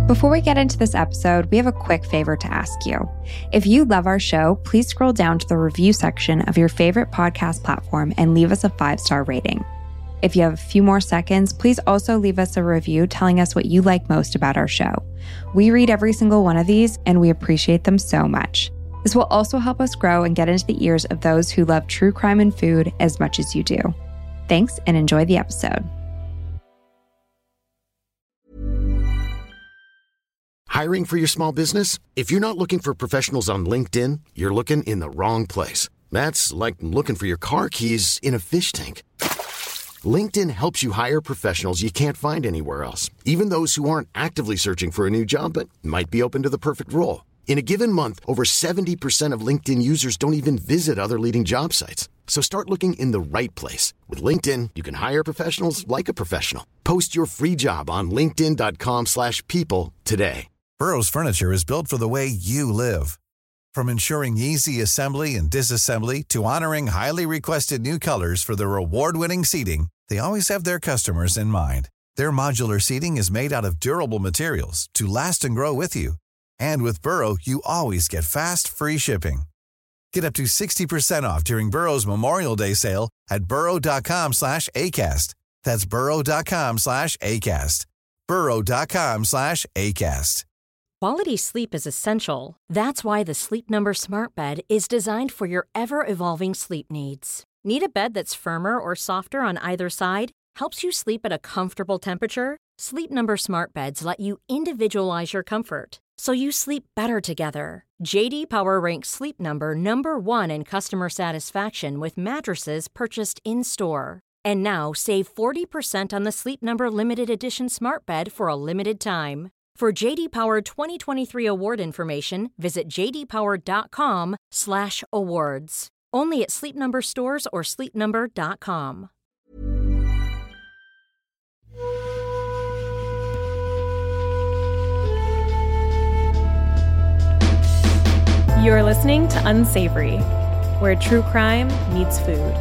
Before we get into this episode, we have a quick favor to ask you. If you love our show, please scroll down to the review section of your favorite podcast platform and leave us a 5-star rating. If you have a few more seconds, please also leave us a review telling us what you like most about our show. We read every single one of these, and we appreciate them so much. This will also help us grow and get into the ears of those who love true crime and food as much as you do. Thanks, and enjoy the episode. Hiring for your small business? If you're not looking for professionals on LinkedIn, you're looking in the wrong place. That's like looking for your car keys in a fish tank. LinkedIn helps you hire professionals you can't find anywhere else, even those who aren't actively searching for a new job but might be open to the perfect role. In a given month, over 70% of LinkedIn users don't even visit other leading job sites. So start looking in the right place. With LinkedIn, you can hire professionals like a professional. Post your free job on linkedin.com/people today. Burrow's furniture is built for the way you live. From ensuring easy assembly and disassembly to honoring highly requested new colors for their award-winning seating, they always have their customers in mind. Their modular seating is made out of durable materials to last and grow with you. And with Burrow, you always get fast, free shipping. Get up to 60% off during Burrow's Memorial Day sale at burrow.com/ACAST. That's burrow.com/ACAST. burrow.com/ACAST. Quality sleep is essential. That's why the Sleep Number Smart Bed is designed for your ever-evolving sleep needs. Need a bed that's firmer or softer on either side? Helps you sleep at a comfortable temperature? Sleep Number Smart Beds let you individualize your comfort, so you sleep better together. J.D. Power ranks Sleep Number number 1 in customer satisfaction with mattresses purchased in-store. And now, save 40% on the Sleep Number Limited Edition Smart Bed for a limited time. For J.D. Power 2023 award information, visit jdpower.com/awards. Only at Sleep Number stores or sleepnumber.com. You're listening to Unsavory, where true crime meets food.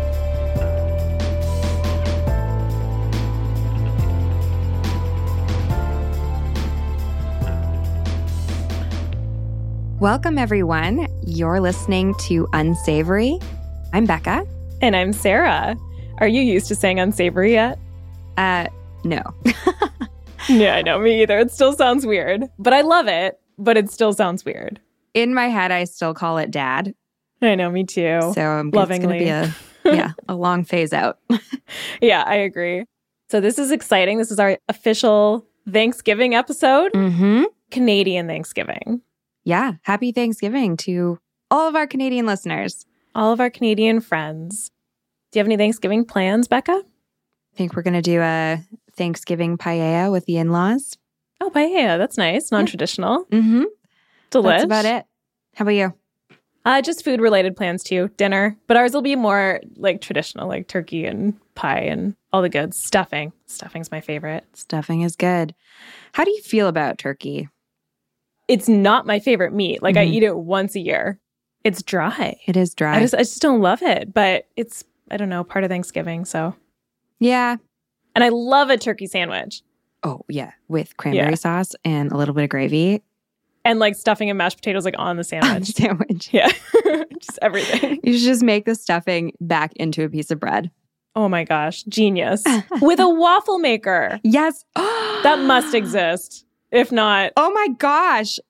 Welcome, everyone. You're listening to Unsavory. I'm Becca. And I'm Sarah. Are you used to saying unsavory yet? No. Yeah, I know, me either. It still sounds weird, but I love it, but it still sounds weird. In my head, I still call it Dad. I know, me too. So it's lovingly. going to be a long phase out. Yeah, I agree. So this is exciting. This is our official Thanksgiving episode. Mm-hmm. Canadian Thanksgiving. Yeah. Happy Thanksgiving to all of our Canadian listeners. All of our Canadian friends. Do you have any Thanksgiving plans, Becca? I think we're going to do a Thanksgiving paella with the in-laws. Oh, paella. That's nice. Non-traditional. Mm-hmm. Delish. That's about it. How about you? Just food-related plans, too. Dinner. But ours will be more like traditional, like turkey and pie and all the goods. Stuffing. Stuffing's my favorite. Stuffing is good. How do you feel about turkey? It's not my favorite meat. Like, I eat it once a year. It's dry. It is dry. I just don't love it. But it's, I don't know, part of Thanksgiving, so. Yeah. And I love a turkey sandwich. Oh, yeah. With cranberry sauce and a little bit of gravy. And like stuffing and mashed potatoes like on the sandwich. On the sandwich. Yeah. Just everything. You should just make the stuffing back into a piece of bread. Oh my gosh. Genius. With a waffle maker. Yes. That must exist. If not. Oh my gosh.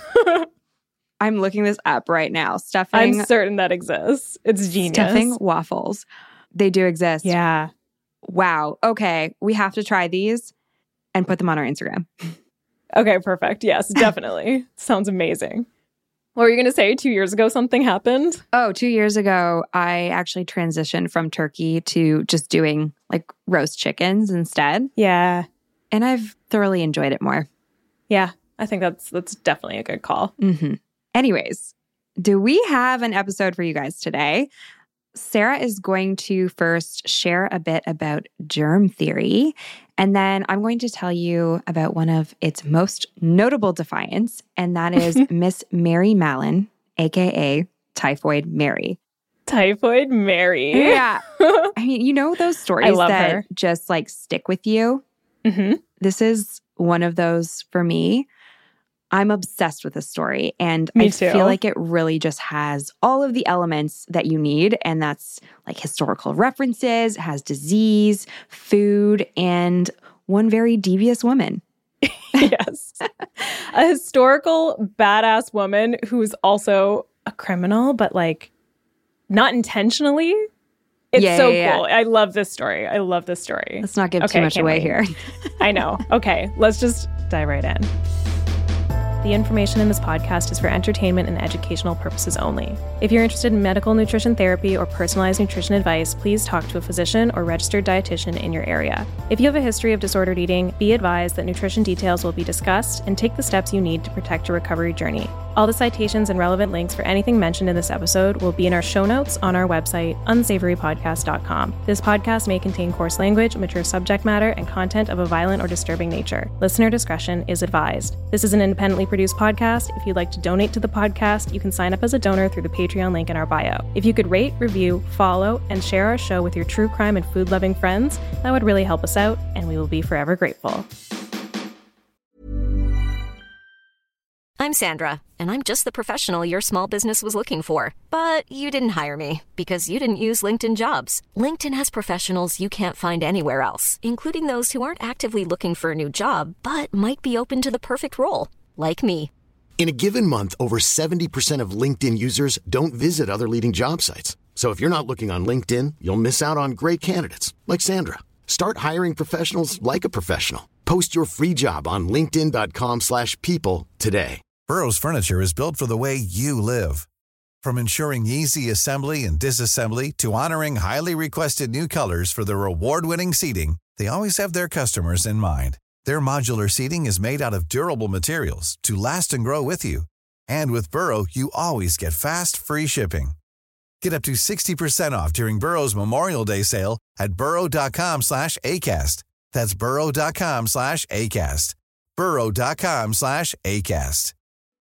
I'm looking this up right now. Stuffing. I'm certain that exists. It's genius. Stuffing waffles. They do exist. Yeah. Wow. Okay. We have to try these and put them on our Instagram. Okay, perfect. Yes, definitely. Sounds amazing. What were you going to say? 2 years ago, something happened? Oh, 2 years ago, I actually transitioned from turkey to just doing like roast chickens instead. Yeah. And I've thoroughly enjoyed it more. Yeah, I think that's definitely a good call. Mm-hmm. Anyways, do we have an episode for you guys today? Sarah is going to first share a bit about germ theory, and then I'm going to tell you about one of its most notable defiants, and that is Miss Mary Mallon, aka Typhoid Mary. Typhoid Mary. Yeah. I mean, you know those stories that her. just like stick with you? Mm-hmm. This is one of those for me. I'm obsessed with this story, and Me I too. feel like it really just has all of the elements that you need, and that's like historical references, has disease, food, and one very devious woman. Yes. A historical badass woman who's also a criminal, but like not intentionally. It's so cool. I love this story. Let's not give too much away here. I know. Okay, let's just dive right in. The information in this podcast is for entertainment and educational purposes only. If you're interested in medical nutrition therapy or personalized nutrition advice, please talk to a physician or registered dietitian in your area. If you have a history of disordered eating, be advised that nutrition details will be discussed, and take the steps you need to protect your recovery journey. All the citations and relevant links for anything mentioned in this episode will be in our show notes on our website, unsavorypodcast.com. This podcast may contain coarse language, mature subject matter, and content of a violent or disturbing nature. Listener discretion is advised. This is an independently produced podcast. If you'd like to donate to the podcast, you can sign up as a donor through the Patreon link in our bio. If you could rate, review, follow, and share our show with your true crime and food-loving friends, that would really help us out, and we will be forever grateful. I'm Sandra, and I'm just the professional your small business was looking for. But you didn't hire me because you didn't use LinkedIn Jobs. LinkedIn has professionals you can't find anywhere else, including those who aren't actively looking for a new job, but might be open to the perfect role, like me. In a given month, over 70% of LinkedIn users don't visit other leading job sites. So if you're not looking on LinkedIn, you'll miss out on great candidates like Sandra. Start hiring professionals like a professional. Post your free job on linkedin.com/people today. Burrow's furniture is built for the way you live. From ensuring easy assembly and disassembly to honoring highly requested new colors for their award-winning seating, they always have their customers in mind. Their modular seating is made out of durable materials to last and grow with you. And with Burrow, you always get fast, free shipping. Get up to 60% off during Burrow's Memorial Day sale at burrow.com/ACAST. That's burrow.com/ACAST. burrow.com/ACAST.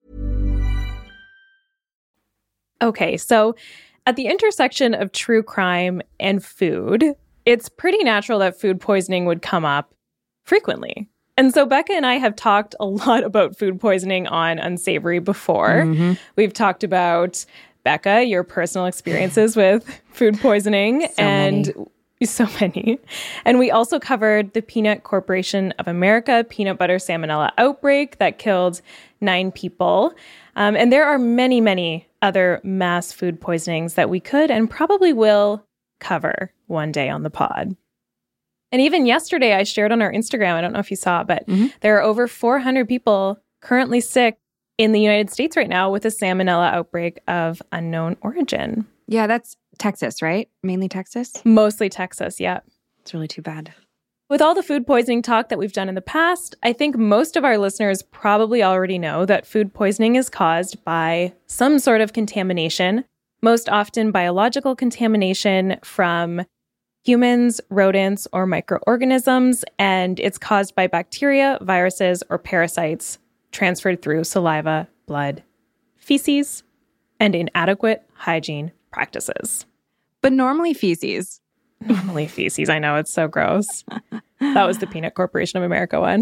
Okay, so at the intersection of true crime and food, it's pretty natural that food poisoning would come up frequently. And so Becca and I have talked a lot about food poisoning on Unsavory before. Mm-hmm. We've talked about, Becca, your personal experiences with food poisoning. So many. And we also covered the Peanut Corporation of America peanut butter salmonella outbreak that killed 9 people. And there are many, many other mass food poisonings that we could and probably will cover one day on the pod. And even yesterday, I shared on our Instagram, I don't know if you saw, but there are over 400 people currently sick in the United States right now with a salmonella outbreak of unknown origin. Yeah, that's Texas, right? Mainly Texas? Mostly Texas, yeah. It's really too bad. With all the food poisoning talk that we've done in the past, I think most of our listeners probably already know that food poisoning is caused by some sort of contamination, most often biological contamination from humans, rodents, or microorganisms, and it's caused by bacteria, viruses, or parasites transferred through saliva, blood, feces, and inadequate hygiene practices. But normally feces. Normally feces. I know, it's so gross. That was the Peanut Corporation of America one.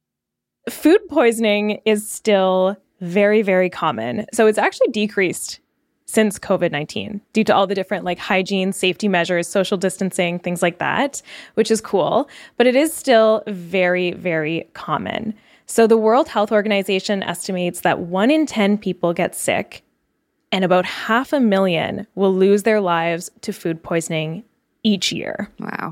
Food poisoning is still very, very common. So it's actually decreased since COVID-19 due to all the different hygiene, safety measures, social distancing, things like that, which is cool. But it is still very, very common. So the World Health Organization estimates that 1 in 10 people get sick, and about 500,000 will lose their lives to food poisoning each year. Wow.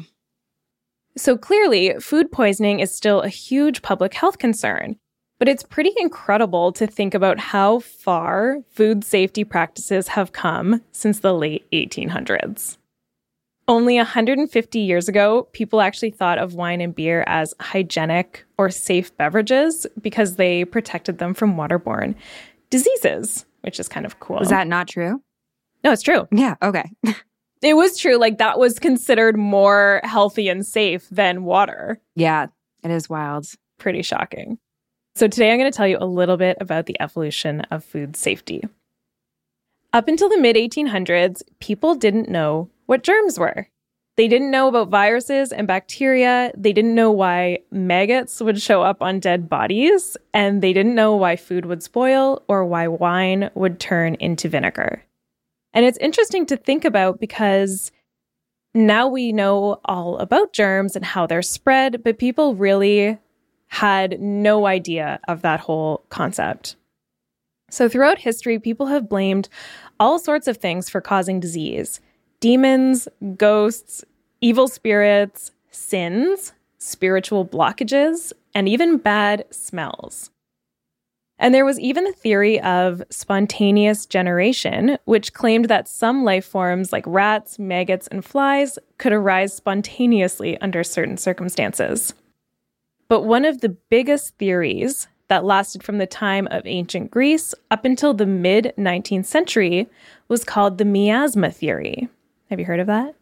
So clearly, food poisoning is still a huge public health concern, but it's pretty incredible to think about how far food safety practices have come since the late 1800s. Only 150 years ago, people actually thought of wine and beer as hygienic or safe beverages because they protected them from waterborne diseases, which is kind of cool. Is that not true? No, it's true. Yeah, okay. It was true. That was considered more healthy and safe than water. Yeah, it is wild. Pretty shocking. So today I'm going to tell you a little bit about the evolution of food safety. Up until the mid-1800s, people didn't know what germs were. They didn't know about viruses and bacteria. They didn't know why maggots would show up on dead bodies. And they didn't know why food would spoil or why wine would turn into vinegar. And it's interesting to think about because now we know all about germs and how they're spread, but people really had no idea of that whole concept. So throughout history, people have blamed all sorts of things for causing disease. Demons, ghosts, evil spirits, sins, spiritual blockages, and even bad smells. And there was even the theory of spontaneous generation, which claimed that some life forms like rats, maggots, and flies could arise spontaneously under certain circumstances. But one of the biggest theories that lasted from the time of ancient Greece up until the mid-19th century was called the miasma theory. Have you heard of that?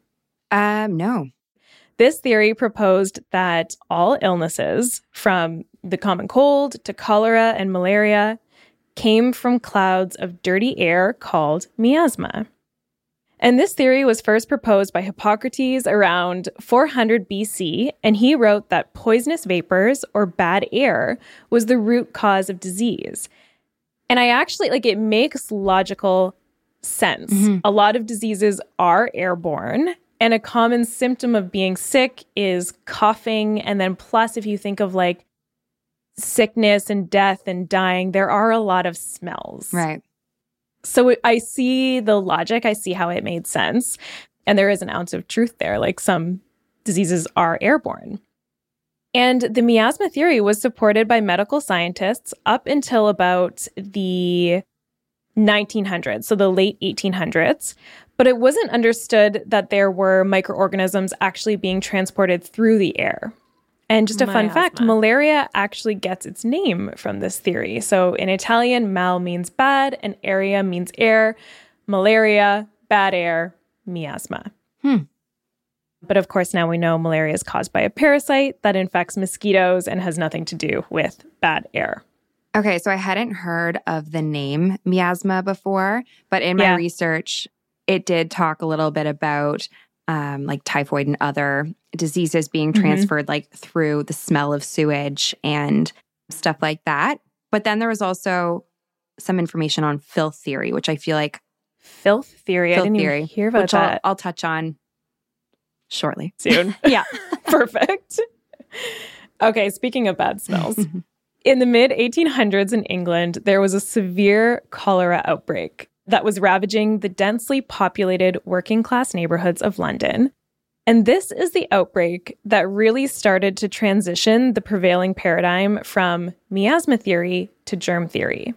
No. This theory proposed that all illnesses, from the common cold to cholera and malaria, came from clouds of dirty air called miasma. And this theory was first proposed by Hippocrates around 400 BC, and he wrote that poisonous vapors or bad air was the root cause of disease. And I actually, it makes logical sense. Mm-hmm. A lot of diseases are airborne, and a common symptom of being sick is coughing. And then plus, if you think of sickness and death and dying, there are a lot of smells. Right. So I see the logic. I see how it made sense. And there is an ounce of truth there. Some diseases are airborne. And the miasma theory was supported by medical scientists up until about the 1900s, so the late 1800s. But it wasn't understood that there were microorganisms actually being transported through the air. And just a fun fact, malaria actually gets its name from this theory. So in Italian, mal means bad and area means air. Malaria, bad air, miasma. But of course, now we know malaria is caused by a parasite that infects mosquitoes and has nothing to do with bad air. Okay, so I hadn't heard of the name miasma before, but in my research, it did talk a little bit about typhoid and other diseases being transferred through the smell of sewage and stuff like that. But then there was also some information on filth theory, which I feel like... Filth theory? I didn't even hear about that. I'll touch on shortly. Soon. Yeah, perfect. Okay, speaking of bad smells. In the mid-1800s in England, there was a severe cholera outbreak that was ravaging the densely populated working-class neighborhoods of London. And this is the outbreak that really started to transition the prevailing paradigm from miasma theory to germ theory.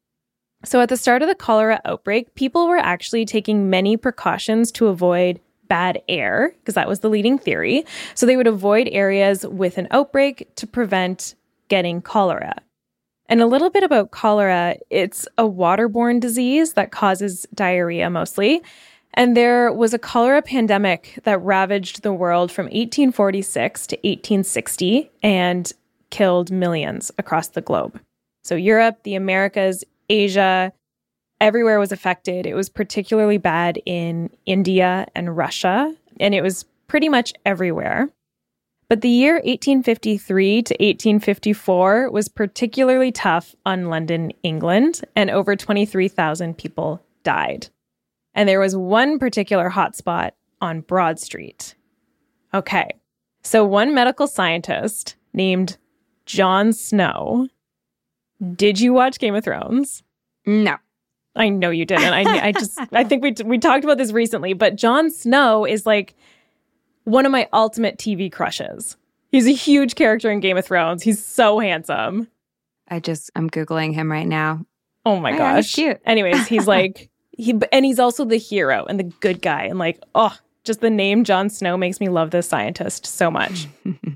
So at the start of the cholera outbreak, people were actually taking many precautions to avoid bad air, because that was the leading theory. So they would avoid areas with an outbreak to prevent getting cholera. And a little bit about cholera, it's a waterborne disease that causes diarrhea mostly. And there was a cholera pandemic that ravaged the world from 1846 to 1860 and killed millions across the globe. So Europe, the Americas, Asia, everywhere was affected. It was particularly bad in India and Russia, and it was pretty much everywhere. But the year 1853 to 1854 was particularly tough on London, England, and over 23,000 people died. And there was one particular hotspot on Broad Street. Okay, so one medical scientist named Jon Snow. Did you watch Game of Thrones? No. I know you didn't. I think we talked about this recently, but Jon Snow is one of my ultimate TV crushes. He's a huge character in Game of Thrones. He's so handsome. I'm Googling him right now. Oh my gosh. He's cute. Anyways, he's he's also the hero and the good guy. And just the name Jon Snow makes me love this scientist so much.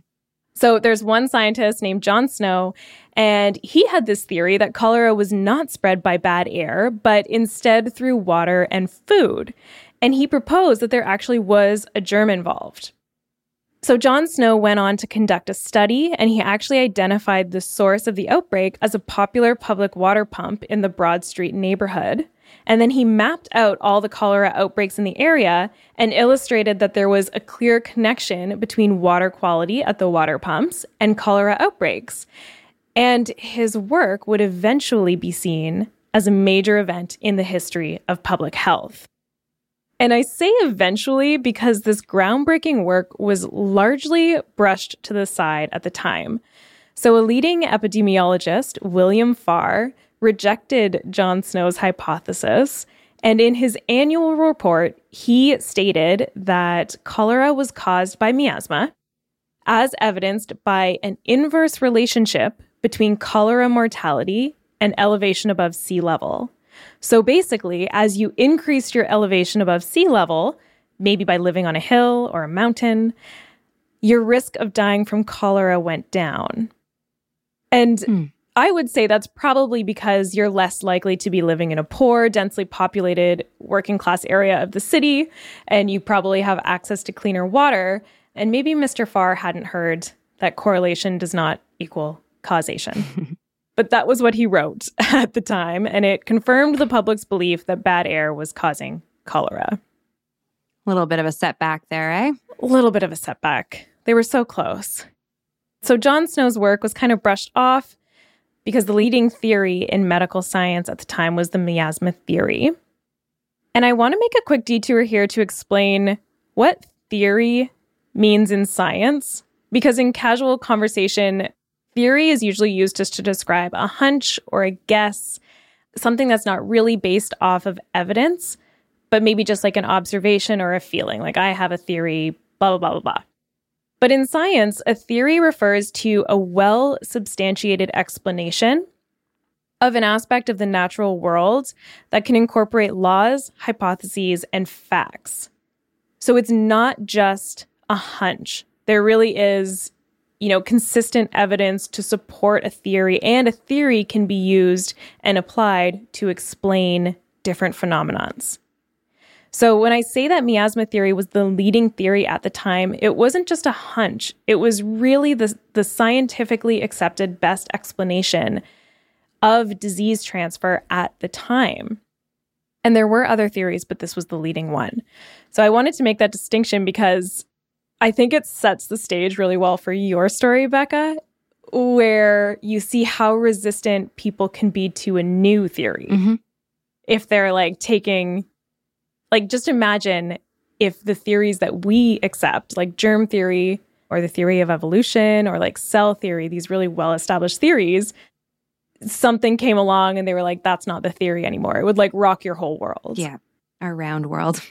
So there's one scientist named Jon Snow, and he had this theory that cholera was not spread by bad air, but instead through water and food. And he proposed that there actually was a germ involved. So Jon Snow went on to conduct a study, and he actually identified the source of the outbreak as a popular public water pump in the Broad Street neighborhood. And then he mapped out all the cholera outbreaks in the area and illustrated that there was a clear connection between water quality at the water pumps and cholera outbreaks. And his work would eventually be seen as a major event in the history of public health. And I say eventually because this groundbreaking work was largely brushed to the side at the time. So a leading epidemiologist, William Farr, rejected John Snow's hypothesis, and in his annual report, he stated that cholera was caused by miasma, as evidenced by an inverse relationship between cholera mortality and elevation above sea level. So basically, as you increased your elevation above sea level, maybe by living on a hill or a mountain, your risk of dying from cholera went down. And I would say that's probably because you're less likely to be living in a poor, densely populated, working-class area of the city, and you probably have access to cleaner water. And maybe Mr. Farr hadn't heard that correlation does not equal causation. But that was what he wrote at the time, and it confirmed the public's belief that bad air was causing cholera. A little bit of a setback there, eh? A little bit of a setback. They were so close. So John Snow's work was kind of brushed off because the leading theory in medical science at the time was the miasma theory. And I want to make a quick detour here to explain what theory means in science, because in casual conversation, theory is usually used just to describe a hunch or a guess, something that's not really based off of evidence, but maybe just like an observation or a feeling, like I have a theory, blah, blah, blah, blah, blah. But in science, a theory refers to a well-substantiated explanation of an aspect of the natural world that can incorporate laws, hypotheses, and facts. So it's not just a hunch. There really is, consistent evidence to support a theory, and a theory can be used and applied to explain different phenomenons. So when I say that miasma theory was the leading theory at the time, it wasn't just a hunch. It was really the scientifically accepted best explanation of disease transfer at the time. And there were other theories, but this was the leading one. So I wanted to make that distinction because I think it sets the stage really well for your story, Becca, where you see how resistant people can be to a new theory. Mm-hmm. If they're just imagine if the theories that we accept, like germ theory or the theory of evolution or like cell theory, these really well-established theories, something came along and they were like, that's not the theory anymore. It would like rock your whole world. Yeah, our round world.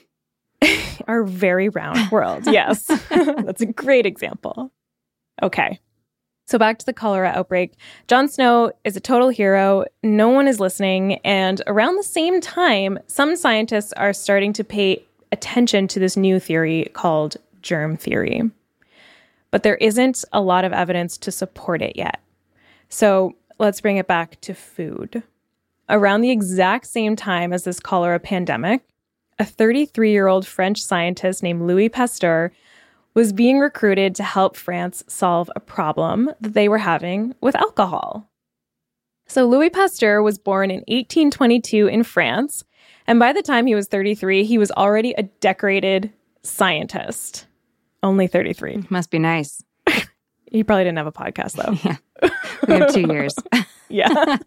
Our very round world, yes. That's a great example. Okay. So back to the cholera outbreak. John Snow is a total hero. No one is listening. And around the same time, some scientists are starting to pay attention to this new theory called germ theory. But there isn't a lot of evidence to support it yet. So let's bring it back to food. Around the exact same time as this cholera pandemic, a 33-year-old French scientist named Louis Pasteur was being recruited to help France solve a problem that they were having with alcohol. So Louis Pasteur was born in 1822 in France, and by the time he was 33, he was already a decorated scientist. Only 33. Must be nice. He probably didn't have a podcast, though. Yeah. We have 2 years. Yeah.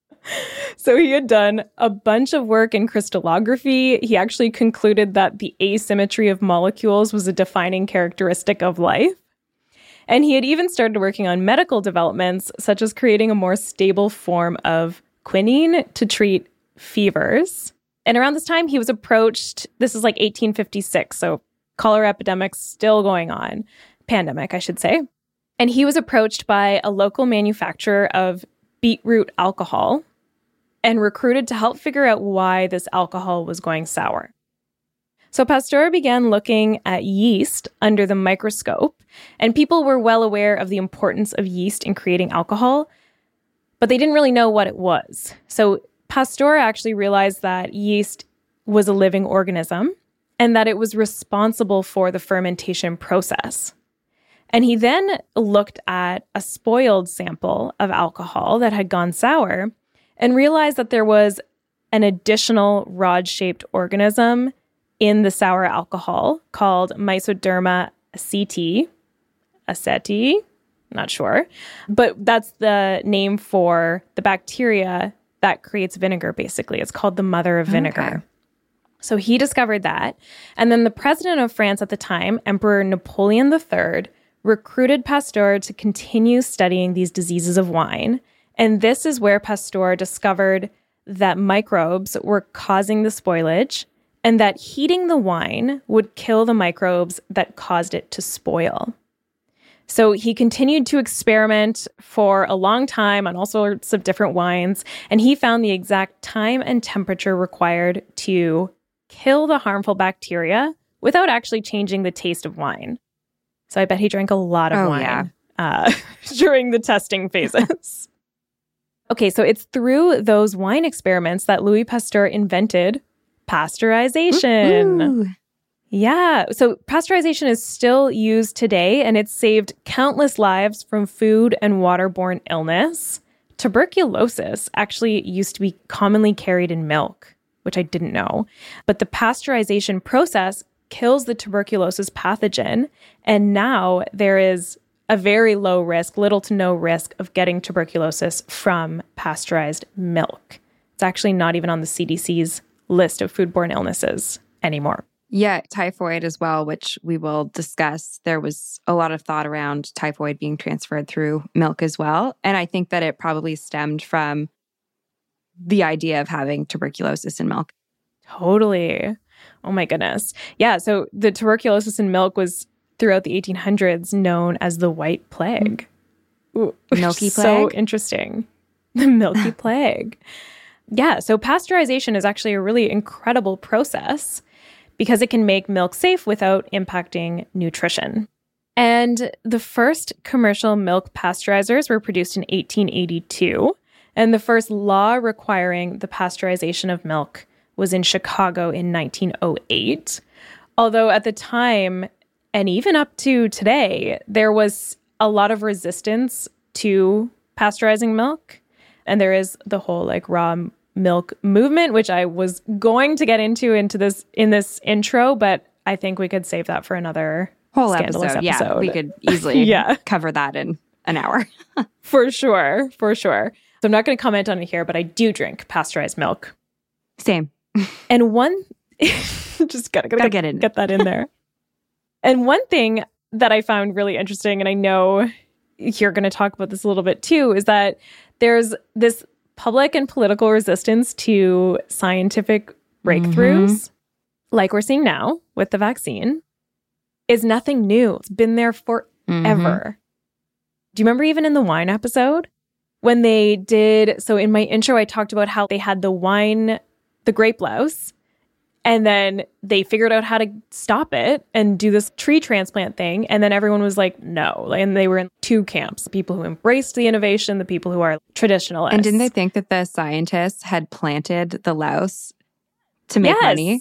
So he had done a bunch of work in crystallography. He actually concluded that the asymmetry of molecules was a defining characteristic of life. And he had even started working on medical developments, such as creating a more stable form of quinine to treat fevers. And around this time, he was approached, this is like 1856, so cholera epidemic's still going on. Pandemic, I should say. And he was approached by a local manufacturer of beetroot alcohol and recruited to help figure out why this alcohol was going sour. So Pasteur began looking at yeast under the microscope, and people were well aware of the importance of yeast in creating alcohol, but they didn't really know what it was. So Pasteur actually realized that yeast was a living organism and that it was responsible for the fermentation process. And he then looked at a spoiled sample of alcohol that had gone sour and realized that there was an additional rod-shaped organism in the sour alcohol called Mysoderma aceti, not sure. But that's the name for the bacteria that creates vinegar, basically. It's called the mother of vinegar. Okay. So he discovered that. And then the president of France at the time, Emperor Napoleon III, recruited Pasteur to continue studying these diseases of wine. And this is where Pasteur discovered that microbes were causing the spoilage and that heating the wine would kill the microbes that caused it to spoil. So he continued to experiment for a long time on all sorts of different wines, and he found the exact time and temperature required to kill the harmful bacteria without actually changing the taste of wine. So I bet he drank a lot of wine during the testing phases. Okay, so it's through those wine experiments that Louis Pasteur invented pasteurization. Ooh. Yeah, so pasteurization is still used today, and it's saved countless lives from food and waterborne illness. Tuberculosis actually used to be commonly carried in milk, which I didn't know. But the pasteurization process kills the tuberculosis pathogen, and now there is a very low risk, little to no risk of getting tuberculosis from pasteurized milk. It's actually not even on the CDC's list of foodborne illnesses anymore. Yeah, typhoid as well, which we will discuss. There was a lot of thought around typhoid being transferred through milk as well. And I think that it probably stemmed from the idea of having tuberculosis in milk. Totally. Oh my goodness. Yeah, so the tuberculosis in milk was throughout the 1800s known as the White Plague. Ooh, Milky plague? So interesting. The Milky Plague. Yeah, so pasteurization is actually a really incredible process because it can make milk safe without impacting nutrition. And the first commercial milk pasteurizers were produced in 1882, and the first law requiring the pasteurization of milk was in Chicago in 1908. Although at the time, and even up to today, there was a lot of resistance to pasteurizing milk. And there is the whole raw milk movement, which I was going to get into this intro, but I think we could save that for another whole scandalous episode. Yeah, we could easily cover that in an hour. For sure. So I'm not going to comment on it here, but I do drink pasteurized milk. Same. And one, just gotta get that in there. And one thing that I found really interesting, and I know you're going to talk about this a little bit too, is that there's this public and political resistance to scientific breakthroughs, like we're seeing now with the vaccine, is nothing new. It's been there forever. Do you remember even in the wine episode when they did, so in my intro, I talked about how they had the grape louse, and then they figured out how to stop it and do this tree transplant thing. And then everyone was like, no. And they were in two camps, the people who embraced the innovation, the people who are traditionalists. And didn't they think that the scientists had planted the louse to make money?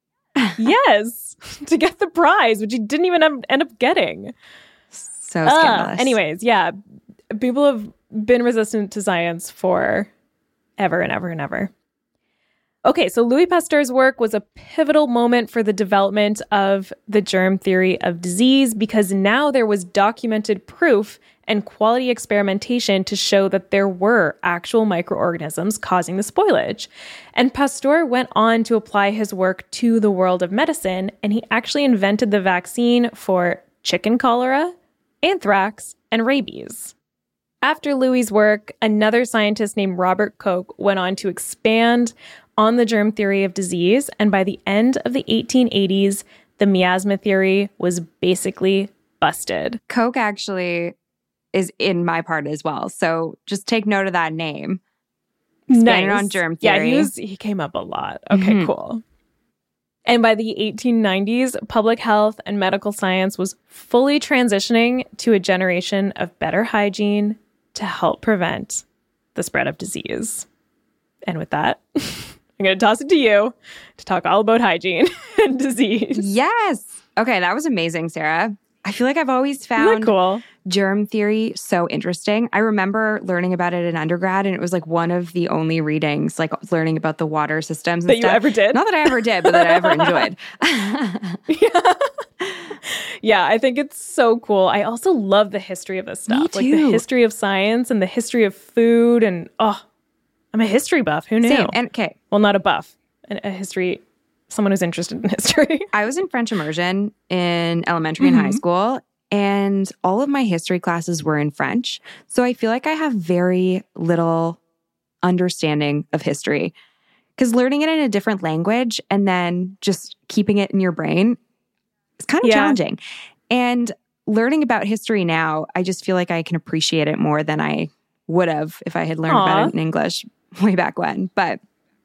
Yes, to get the prize, which he didn't even end up getting. So scandalous. Anyways, yeah, people have been resistant to science for ever and ever and ever. Okay, so Louis Pasteur's work was a pivotal moment for the development of the germ theory of disease because now there was documented proof and quality experimentation to show that there were actual microorganisms causing the spoilage. And Pasteur went on to apply his work to the world of medicine, and he actually invented the vaccine for chicken cholera, anthrax, and rabies. After Louis's work, another scientist named Robert Koch went on to expand on the germ theory of disease, and by the end of the 1880s, the miasma theory was basically busted. Koch actually is in my part as well, so just take note of that name. Expanded on germ theory. Yeah, he came up a lot. Okay, cool. And by the 1890s, public health and medical science was fully transitioning to a generation of better hygiene to help prevent the spread of disease. And with that, I'm going to toss it to you to talk all about hygiene and disease. Yes. Okay, that was amazing, Sarah. I feel like I've always Isn't that found cool? germ theory so interesting. I remember learning about it in undergrad, and it was like one of the only readings, like learning about the water systems and That stuff. you ever did? Not that I ever did, but that I ever enjoyed. Yeah, I think it's so cool. I also love the history of this stuff. Me Like the too. history of science and the history of food. And I'm a history buff. Who knew? Same. And okay, Well, not a buff, a history, someone who's interested in history. I was in French immersion in elementary and high school, and all of my history classes were in French. So I feel like I have very little understanding of history, because learning it in a different language and then just keeping it in your brain is kind of challenging. And learning about history now, I just feel like I can appreciate it more than I would have if I had learned about it in English way back when. But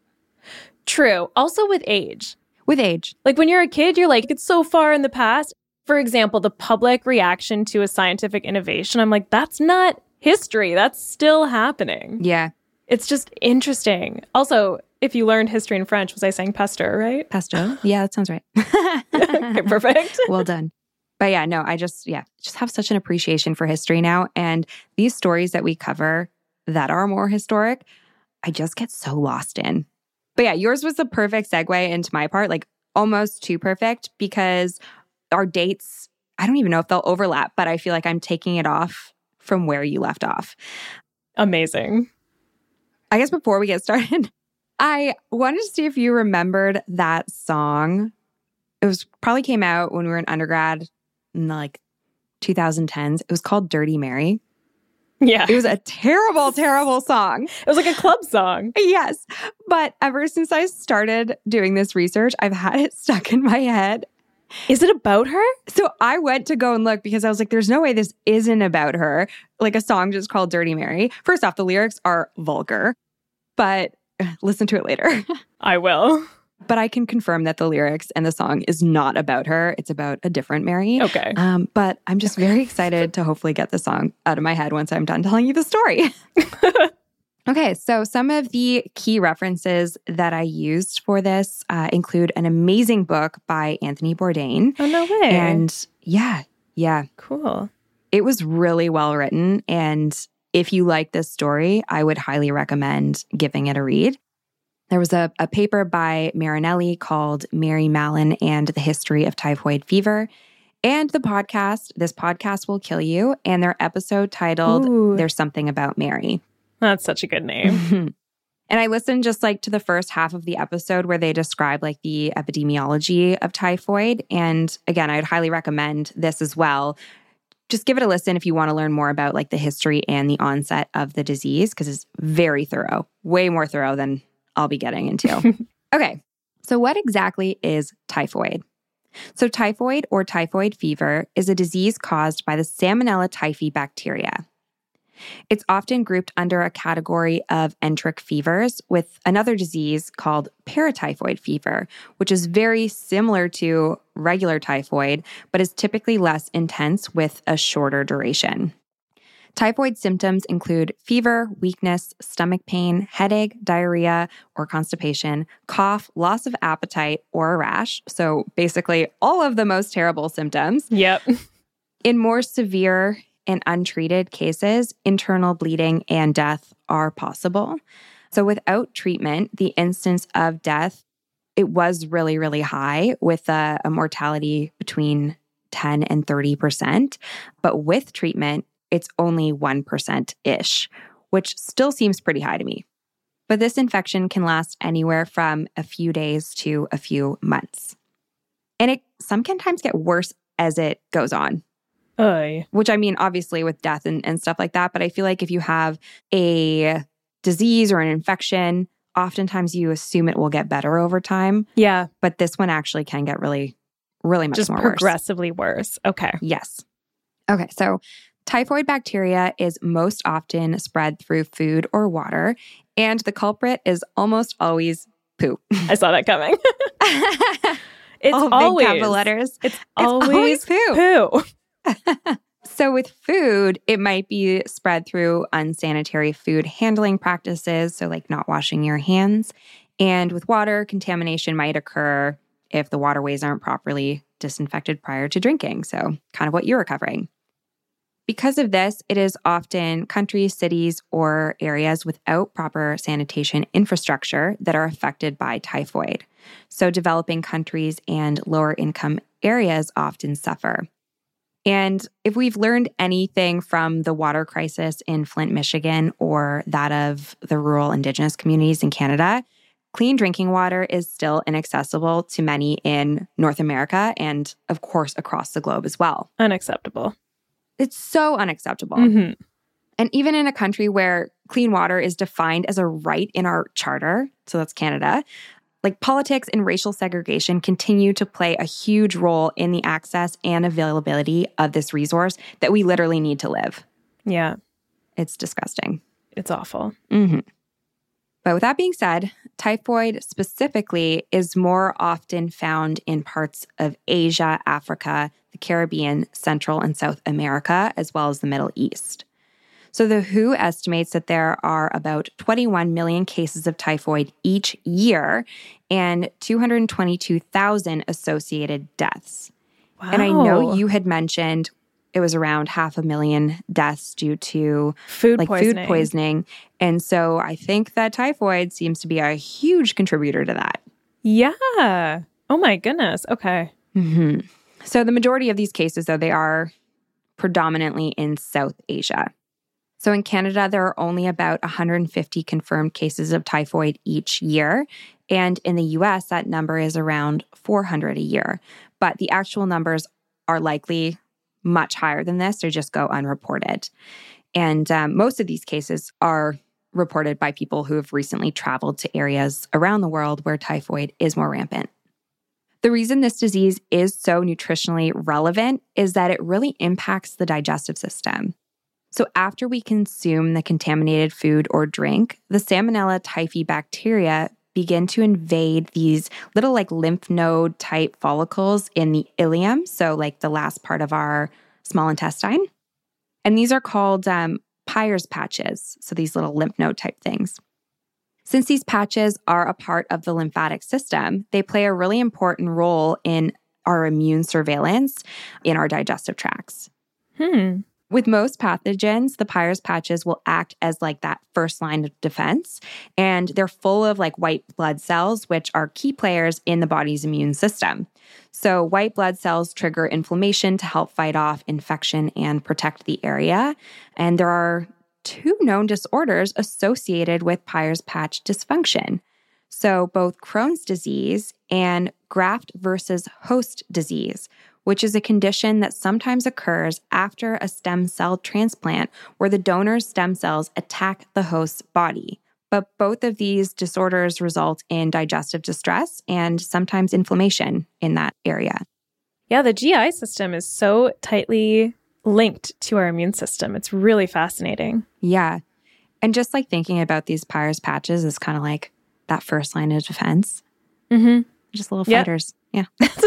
True. Also with age. with age, Like when you're a kid, you're like, it's so far in the past. For example, the public reaction to a scientific innovation, I'm like, that's not history. That's still happening. yeah, It's just interesting. Also, if you learned history in French, was I saying Pasteur, right? pesto. Yeah, that sounds right. Okay, perfect. Well done. But yeah, no, I just have such an appreciation for history now. And these stories that we cover that are more historic, I just get so lost in. But yeah, yours was the perfect segue into my part, like almost too perfect, because our dates, I don't even know if they'll overlap, but I feel like I'm taking it off from where you left off. Amazing. I guess before we get started, I wanted to see if you remembered that song. It was probably came out when we were in undergrad in the 2010s. It was called Dirty Mary. Yeah. It was a terrible, terrible song. It was like a club song. Yes. But ever since I started doing this research, I've had it stuck in my head. Is it about her? So I went to go and look because I was like, there's no way this isn't about her. Like a song just called Dirty Mary. First off, the lyrics are vulgar, but listen to it later. I will. But I can confirm that the lyrics and the song is not about her. It's about a different Mary. Okay. But I'm just very excited to hopefully get the song out of my head once I'm done telling you the story. Okay, so some of the key references that I used for this include an amazing book by Anthony Bourdain. Oh, no way. And yeah. Cool. It was really well written. And if you like this story, I would highly recommend giving it a read. There was a paper by Marinelli called Mary Mallon and the History of Typhoid Fever. And this podcast will kill you, and their episode titled There's Something About Mary. That's such a good name. And I listened just to the first half of the episode where they describe the epidemiology of typhoid. And again, I'd highly recommend this as well. Just give it a listen if you want to learn more about the history and the onset of the disease, because it's very thorough, way more thorough than I'll be getting into. Okay, so what exactly is typhoid? So typhoid or typhoid fever is a disease caused by the Salmonella typhi bacteria. It's often grouped under a category of enteric fevers with another disease called paratyphoid fever, which is very similar to regular typhoid, but is typically less intense with a shorter duration. Typhoid symptoms include fever, weakness, stomach pain, headache, diarrhea or constipation, cough, loss of appetite, or a rash. So basically all of the most terrible symptoms. Yep. In more severe and untreated cases, internal bleeding and death are possible. So without treatment, the instance of death, it was really, really high with a mortality between 10 and 30%. But with treatment, it's only 1%-ish, which still seems pretty high to me. But this infection can last anywhere from a few days to a few months. And it sometimes get worse as it goes on. Oy. Which I mean, obviously with death and stuff like that. But I feel like if you have a disease or an infection, oftentimes you assume it will get better over time. Yeah. But this one actually can get really, really much Just more progressively worse. Okay. Yes. Okay, so typhoid bacteria is most often spread through food or water, and the culprit is almost always poo. I saw that coming. It's All always big capital letters. It's always poo. poo. So with food, it might be spread through unsanitary food handling practices, so not washing your hands. And with water, contamination might occur if the waterways aren't properly disinfected prior to drinking. So kind of what you were covering. Because of this, it is often countries, cities, or areas without proper sanitation infrastructure that are affected by typhoid. So developing countries and lower income areas often suffer. And if we've learned anything from the water crisis in Flint, Michigan, or that of the rural Indigenous communities in Canada, clean drinking water is still inaccessible to many in North America and, of course, across the globe as well. Unacceptable. It's so unacceptable. Mm-hmm. And even in a country where clean water is defined as a right in our charter, so that's Canada, like politics and racial segregation continue to play a huge role in the access and availability of this resource that we literally need to live. Yeah. It's disgusting. It's awful. Mm-hmm. But with that being said, typhoid specifically is more often found in parts of Asia, Africa, the Caribbean, Central and South America, as well as the Middle East. So the WHO estimates that there are about 21 million cases of typhoid each year and 222,000 associated deaths. Wow. And I know you had mentioned it was around 500,000 deaths due to food poisoning. And so I think that typhoid seems to be a huge contributor to that. Yeah. Oh my goodness. Okay. Mm-hmm. So the majority of these cases, though, they are predominantly in South Asia. So in Canada, there are only about 150 confirmed cases of typhoid each year. And in the US, that number is around 400 a year. But the actual numbers are likely much higher than this. They just go unreported. And most of these cases are reported by people who have recently traveled to areas around the world where typhoid is more rampant. The reason this disease is so nutritionally relevant is that it really impacts the digestive system. So after we consume the contaminated food or drink, the Salmonella typhi bacteria begin to invade these little like lymph node type follicles in the ileum, so like the last part of our small intestine. And these are called Peyer's patches, so these little lymph node type things. Since these patches are a part of the lymphatic system, they play a really important role in our immune surveillance in our digestive tracts. With most pathogens, the Peyer's patches will act as like that first line of defense, and they're full of like white blood cells, which are key players in the body's immune system. So white blood cells trigger inflammation to help fight off infection and protect the area. And there are 2 known disorders associated with Peyer's patch dysfunction. So both Crohn's disease and graft versus host disease, which is a condition that sometimes occurs after a stem cell transplant where the donor's stem cells attack the host's body. But both of these disorders result in digestive distress and sometimes inflammation in that area. Yeah, the GI system is so tightly linked to our immune system. It's really fascinating. Yeah. And just like thinking about these Peyer's patches is kind of like that first line of defense. Mm-hmm. Just little fighters. Yeah.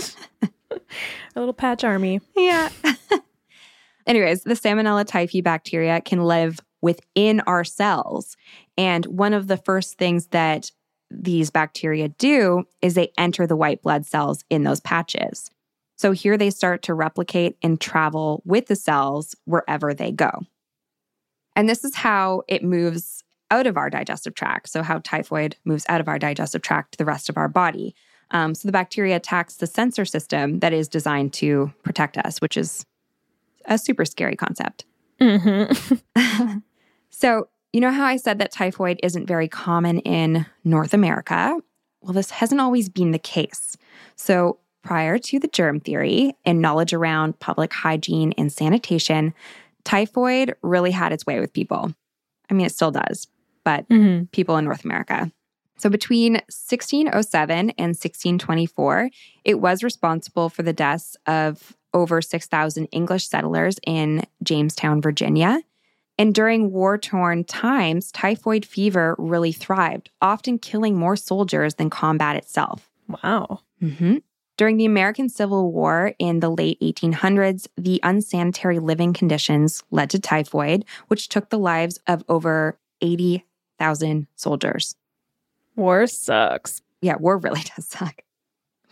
A little patch army. Yeah. Anyways, the Salmonella typhi bacteria can live within our cells. And one of the first things that these bacteria do is they enter the white blood cells in those patches. So here they start to replicate and travel with the cells wherever they go. And this is how it moves out of our digestive tract. So how typhoid moves out of our digestive tract to the rest of our body. So the bacteria attacks the sensor system that is designed to protect us, which is a super scary concept. Mm-hmm. So you know how I said that typhoid isn't very common in North America? Well, this hasn't always been the case. So prior to the germ theory and knowledge around public hygiene and sanitation, typhoid really had its way with people. I mean, it still does, but people in North America. So between 1607 and 1624, it was responsible for the deaths of over 6,000 English settlers in Jamestown, Virginia. And during war-torn times, typhoid fever really thrived, often killing more soldiers than combat itself. Wow. Mm-hmm. During the American Civil War in the late 1800s, the unsanitary living conditions led to typhoid, which took the lives of over 80,000 soldiers. War sucks. Yeah, war really does suck.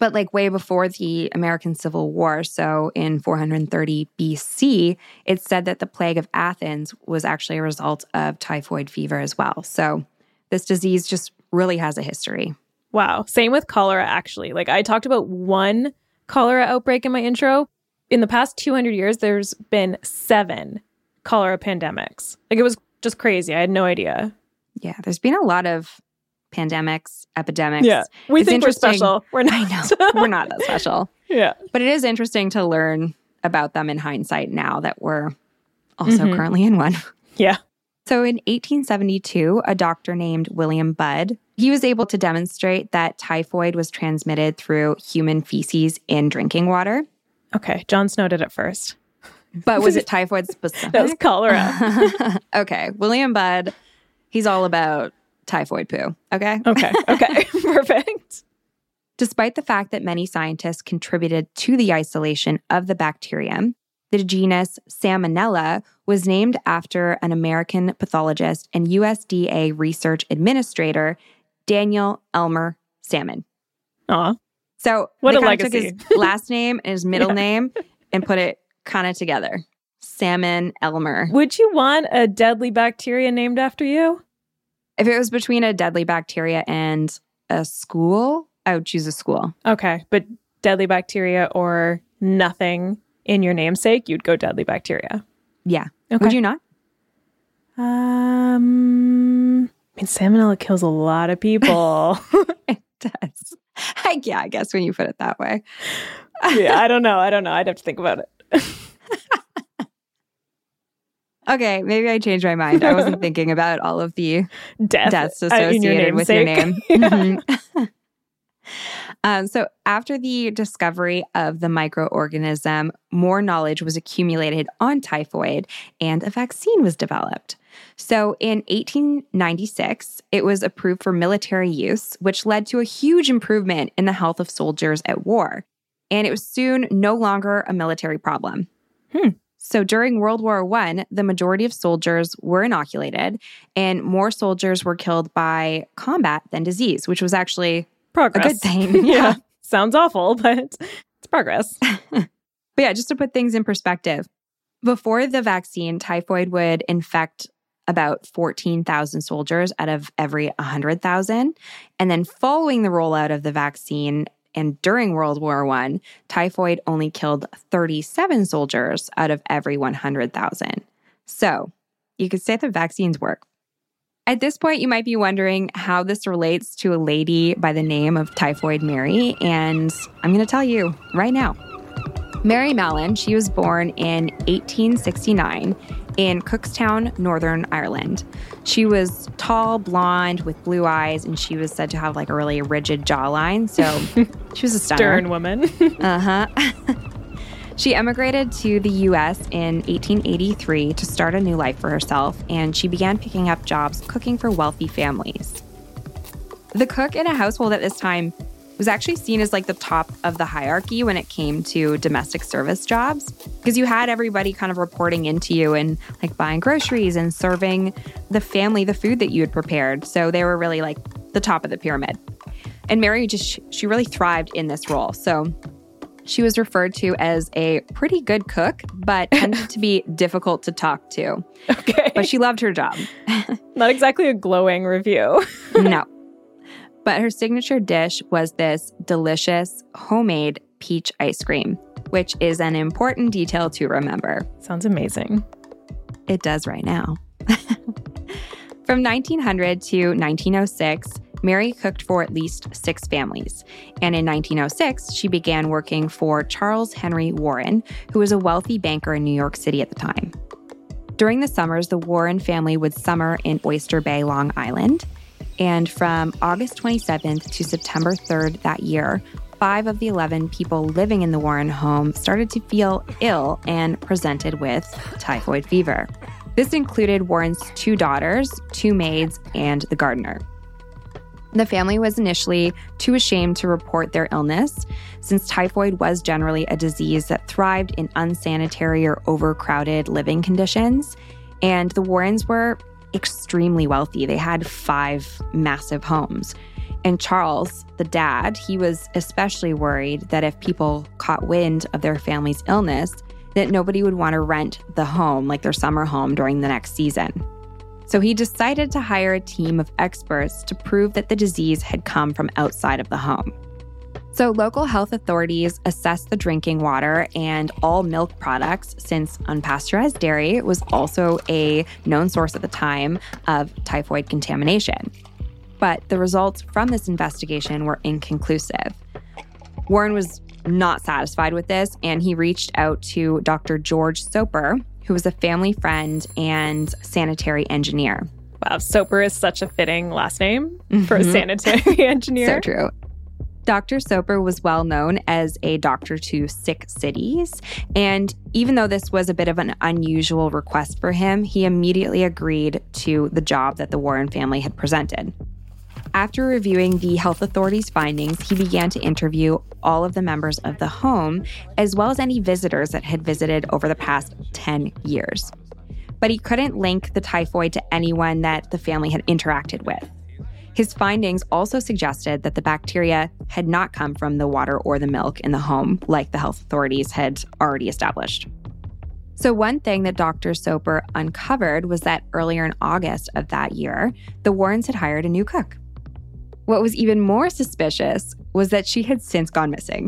But like way before the American Civil War, so in 430 BC, it's said that the plague of Athens was actually a result of typhoid fever as well. So this disease just really has a history. Wow. Same with cholera, actually. Like I talked about one cholera outbreak in my intro. In the past 200 years, there's been 7 cholera pandemics. Like it was just crazy. I had no idea. Yeah, there's been a lot of pandemics, epidemics. Yeah, we think we're special. We're not. I know. We're not that special. Yeah. But it is interesting to learn about them in hindsight now that we're also currently in one. Yeah. So in 1872, a doctor named William Budd, he was able to demonstrate that typhoid was transmitted through human feces in drinking water. Okay, Jon Snow did it first. But was it typhoid specific? That was cholera. Okay, William Budd, he's all about typhoid poo, okay? Okay, perfect. Despite the fact that many scientists contributed to the isolation of the bacterium, the genus Salmonella was named after an American pathologist and USDA research administrator, Daniel Elmer Salmon. Aw. So what they a kind of legacy. took his last name and his middle name and put it kind of together. Salmon Elmer. Would you want a deadly bacteria named after you? If it was between a deadly bacteria and a school, I would choose a school. Okay, but deadly bacteria or nothing in your namesake, you'd go deadly bacteria. Yeah. Okay. Would you not? I mean, salmonella kills a lot of people. It does. I guess when you put it that way. Yeah, I don't know. I'd have to think about it. Okay, maybe I changed my mind. I wasn't thinking about all of the deaths associated with your name. So after the discovery of the microorganism, more knowledge was accumulated on typhoid and a vaccine was developed. So in 1896, it was approved for military use, which led to a huge improvement in the health of soldiers at war. And it was soon no longer a military problem. So during World War I, the majority of soldiers were inoculated and more soldiers were killed by combat than disease, which was actually progress. A good thing. Yeah. Sounds awful, but it's progress. But yeah, just to put things in perspective, before the vaccine, typhoid would infect about 14,000 soldiers out of every 100,000. And then following the rollout of the vaccine and during World War I, typhoid only killed 37 soldiers out of every 100,000. So you could say the vaccines work. At this point, you might be wondering how this relates to a lady by the name of Typhoid Mary, and I'm going to tell you right now. Mary Mallon, she was born in 1869 in Cookstown, Northern Ireland. She was tall, blonde, with blue eyes, and she was said to have like a really rigid jawline, so she was a stunner. Stern woman. She emigrated to the U.S. in 1883 to start a new life for herself, and she began picking up jobs cooking for wealthy families. The cook in a household at this time was actually seen as like the top of the hierarchy when it came to domestic service jobs, because you had everybody kind of reporting into you and like buying groceries and serving the family the food that you had prepared. So they were really like the top of the pyramid. And Mary she really thrived in this role. So she was referred to as a pretty good cook, but tended to be difficult to talk to. Okay. But she loved her job. Not exactly a glowing review. No. But her signature dish was this delicious homemade peach ice cream, which is an important detail to remember. Sounds amazing. It does right now. From 1900 to 1906, Mary cooked for at least 6 families. And in 1906, she began working for Charles Henry Warren, who was a wealthy banker in New York City at the time. During the summers, the Warren family would summer in Oyster Bay, Long Island. And from August 27th to September 3rd that year, 5 of the 11 people living in the Warren home started to feel ill and presented with typhoid fever. This included Warren's 2 daughters, 2 maids, and the gardener. The family was initially too ashamed to report their illness, since typhoid was generally a disease that thrived in unsanitary or overcrowded living conditions. And the Warrens were extremely wealthy. They had 5 massive homes. And Charles, the dad, he was especially worried that if people caught wind of their family's illness, that nobody would want to rent the home, like their summer home, during the next season. So he decided to hire a team of experts to prove that the disease had come from outside of the home. So local health authorities assessed the drinking water and all milk products, since unpasteurized dairy was also a known source at the time of typhoid contamination. But the results from this investigation were inconclusive. Warren was not satisfied with this, and he reached out to Dr. George Soper, who was a family friend and sanitary engineer. Wow, Soper is such a fitting last name for a sanitary engineer. So true. Dr. Soper was well known as a doctor to sick cities, and even though this was a bit of an unusual request for him, he immediately agreed to the job that the Warren family had presented. After reviewing the health authorities' findings, he began to interview all of the members of the home, as well as any visitors that had visited over the past 10 years. But he couldn't link the typhoid to anyone that the family had interacted with. His findings also suggested that the bacteria had not come from the water or the milk in the home, like the health authorities had already established. So one thing that Dr. Soper uncovered was that earlier in August of that year, the Warrens had hired a new cook. What was even more suspicious was that she had since gone missing.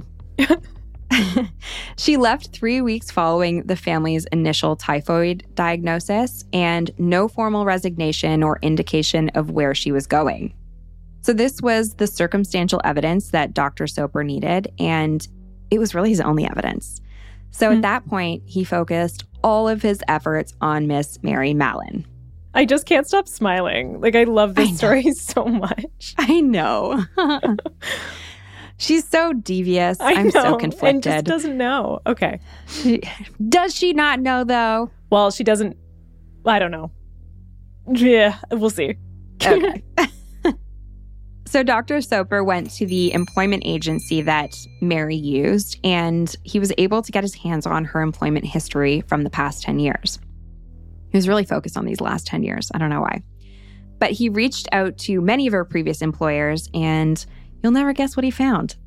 She left 3 weeks following the family's initial typhoid diagnosis, and no formal resignation or indication of where she was going. So this was the circumstantial evidence that Dr. Soper needed, and it was really his only evidence. So at that point, he focused all of his efforts on Miss Mary Mallon. I just can't stop smiling. Like, I love this story so much. I know. She's so devious. I'm so conflicted. And just doesn't know. Okay. Does she not know, though? Well, she doesn't. I don't know. Yeah, we'll see. Okay. So Dr. Soper went to the employment agency that Mary used, and he was able to get his hands on her employment history from the past 10 years. He was really focused on these last 10 years. I don't know why. But he reached out to many of her previous employers, and you'll never guess what he found.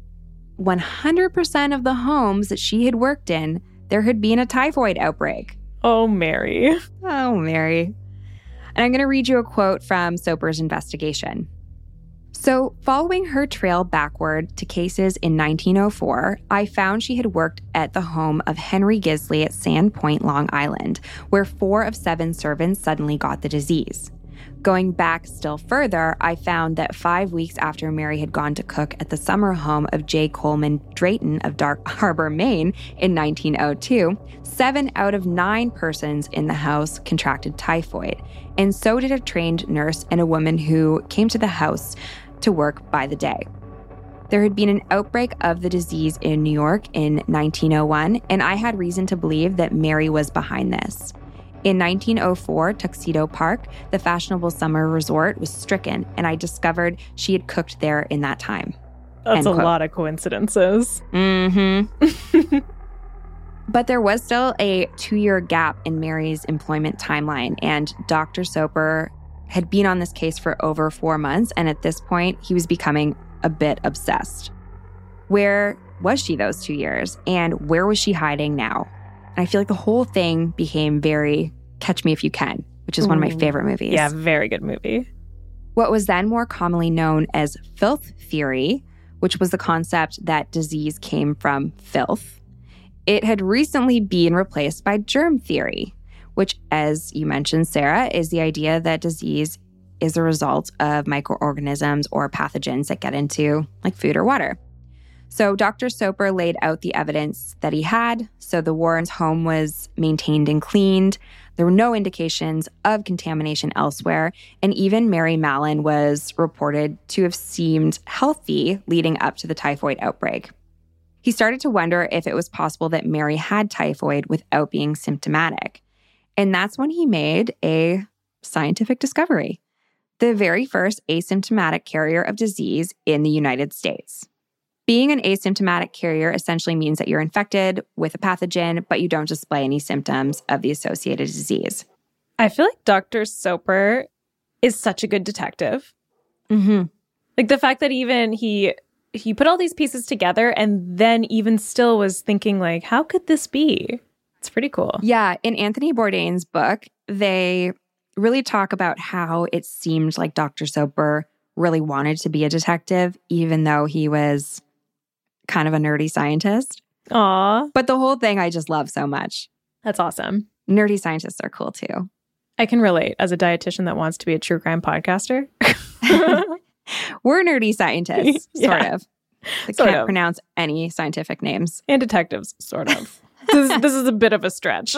100% of the homes that she had worked in, there had been a typhoid outbreak. Oh, Mary. Oh, Mary. And I'm going to read you a quote from Soper's investigation. So, following her trail backward to cases in 1904, I found she had worked at the home of Henry Gisley at Sand Point, Long Island, where 4 of 7 servants suddenly got the disease. Going back still further, I found that 5 weeks after Mary had gone to cook at the summer home of J. Coleman Drayton of Dark Harbor, Maine in 1902, 7 out of 9 persons in the house contracted typhoid, and so did a trained nurse and a woman who came to the house to work by the day. There had been an outbreak of the disease in New York in 1901, and I had reason to believe that Mary was behind this. In 1904, Tuxedo Park, the fashionable summer resort, was stricken, and I discovered she had cooked there in that time. That's a lot of coincidences. Mm-hmm. But there was still a 2-year gap in Mary's employment timeline, and Dr. Soper had been on this case for over 4 months, and at this point, he was becoming a bit obsessed. Where was she those 2 years, and where was she hiding now? And I feel like the whole thing became very Catch Me If You Can, which is one of my favorite movies. Yeah, very good movie. What was then more commonly known as filth theory, which was the concept that disease came from filth, it had recently been replaced by germ theory, which, as you mentioned, Sarah, is the idea that disease is a result of microorganisms or pathogens that get into like food or water. So Dr. Soper laid out the evidence that he had. So the Warrens' home was maintained and cleaned. There were no indications of contamination elsewhere. And even Mary Mallon was reported to have seemed healthy leading up to the typhoid outbreak. He started to wonder if it was possible that Mary had typhoid without being symptomatic. And that's when he made a scientific discovery: the very first asymptomatic carrier of disease in the United States. Being an asymptomatic carrier essentially means that you're infected with a pathogen, but you don't display any symptoms of the associated disease. I feel like Dr. Soper is such a good detective. Mm-hmm. Like the fact that even he put all these pieces together and then even still was thinking like, how could this be? It's pretty cool. Yeah. In Anthony Bourdain's book, they really talk about how it seemed like Dr. Soper really wanted to be a detective, even though he was kind of a nerdy scientist. Aw. But the whole thing I just love so much. That's awesome. Nerdy scientists are cool too. I can relate as a dietitian that wants to be a true crime podcaster. We're nerdy scientists, sort of. I Sort can't of. pronounce any scientific names. And detectives, sort of. This is a bit of a stretch.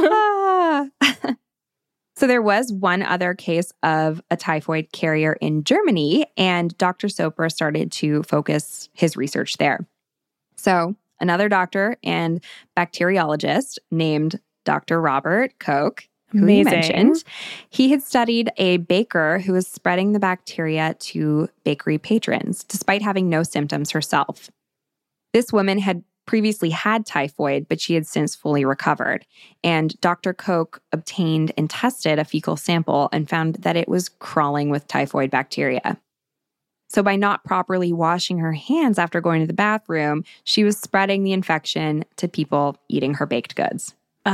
Ah. So there was one other case of a typhoid carrier in Germany, and Dr. Soper started to focus his research there. So another doctor and bacteriologist named Dr. Robert Koch, who he Amazing. mentioned, he had studied a baker who was spreading the bacteria to bakery patrons, despite having no symptoms herself. This woman had previously had typhoid, but she had since fully recovered. And Dr. Koch obtained and tested a fecal sample and found that it was crawling with typhoid bacteria. So by not properly washing her hands after going to the bathroom, she was spreading the infection to people eating her baked goods.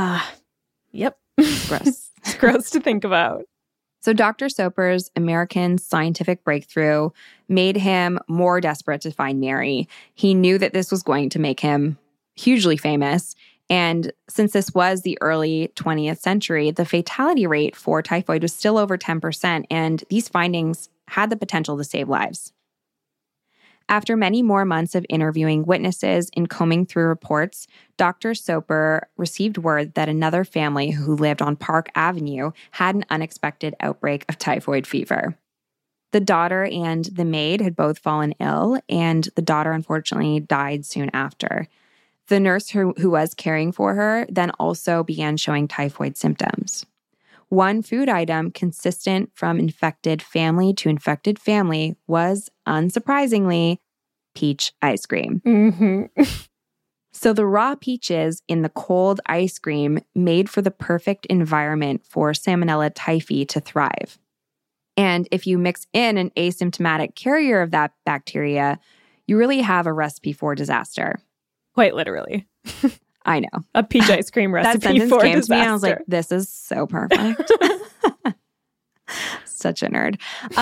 Yep. Gross. It's gross to think about. So Dr. Soper's American scientific breakthrough made him more desperate to find Mary. He knew that this was going to make him hugely famous. And since this was the early 20th century, the fatality rate for typhoid was still over 10%, and these findings had the potential to save lives. After many more months of interviewing witnesses and combing through reports, Dr. Soper received word that another family who lived on Park Avenue had an unexpected outbreak of typhoid fever. The daughter and the maid had both fallen ill, and the daughter unfortunately died soon after. The nurse who was caring for her then also began showing typhoid symptoms. One food item consistent from infected family to infected family was, unsurprisingly, peach ice cream. Mm-hmm. So the raw peaches in the cold ice cream made for the perfect environment for Salmonella typhi to thrive. And if you mix in an asymptomatic carrier of that bacteria, you really have a recipe for disaster. Quite literally. I know. A peach ice cream That recipe sentence for came disaster. to me and I was like, this is so perfect. Such a nerd.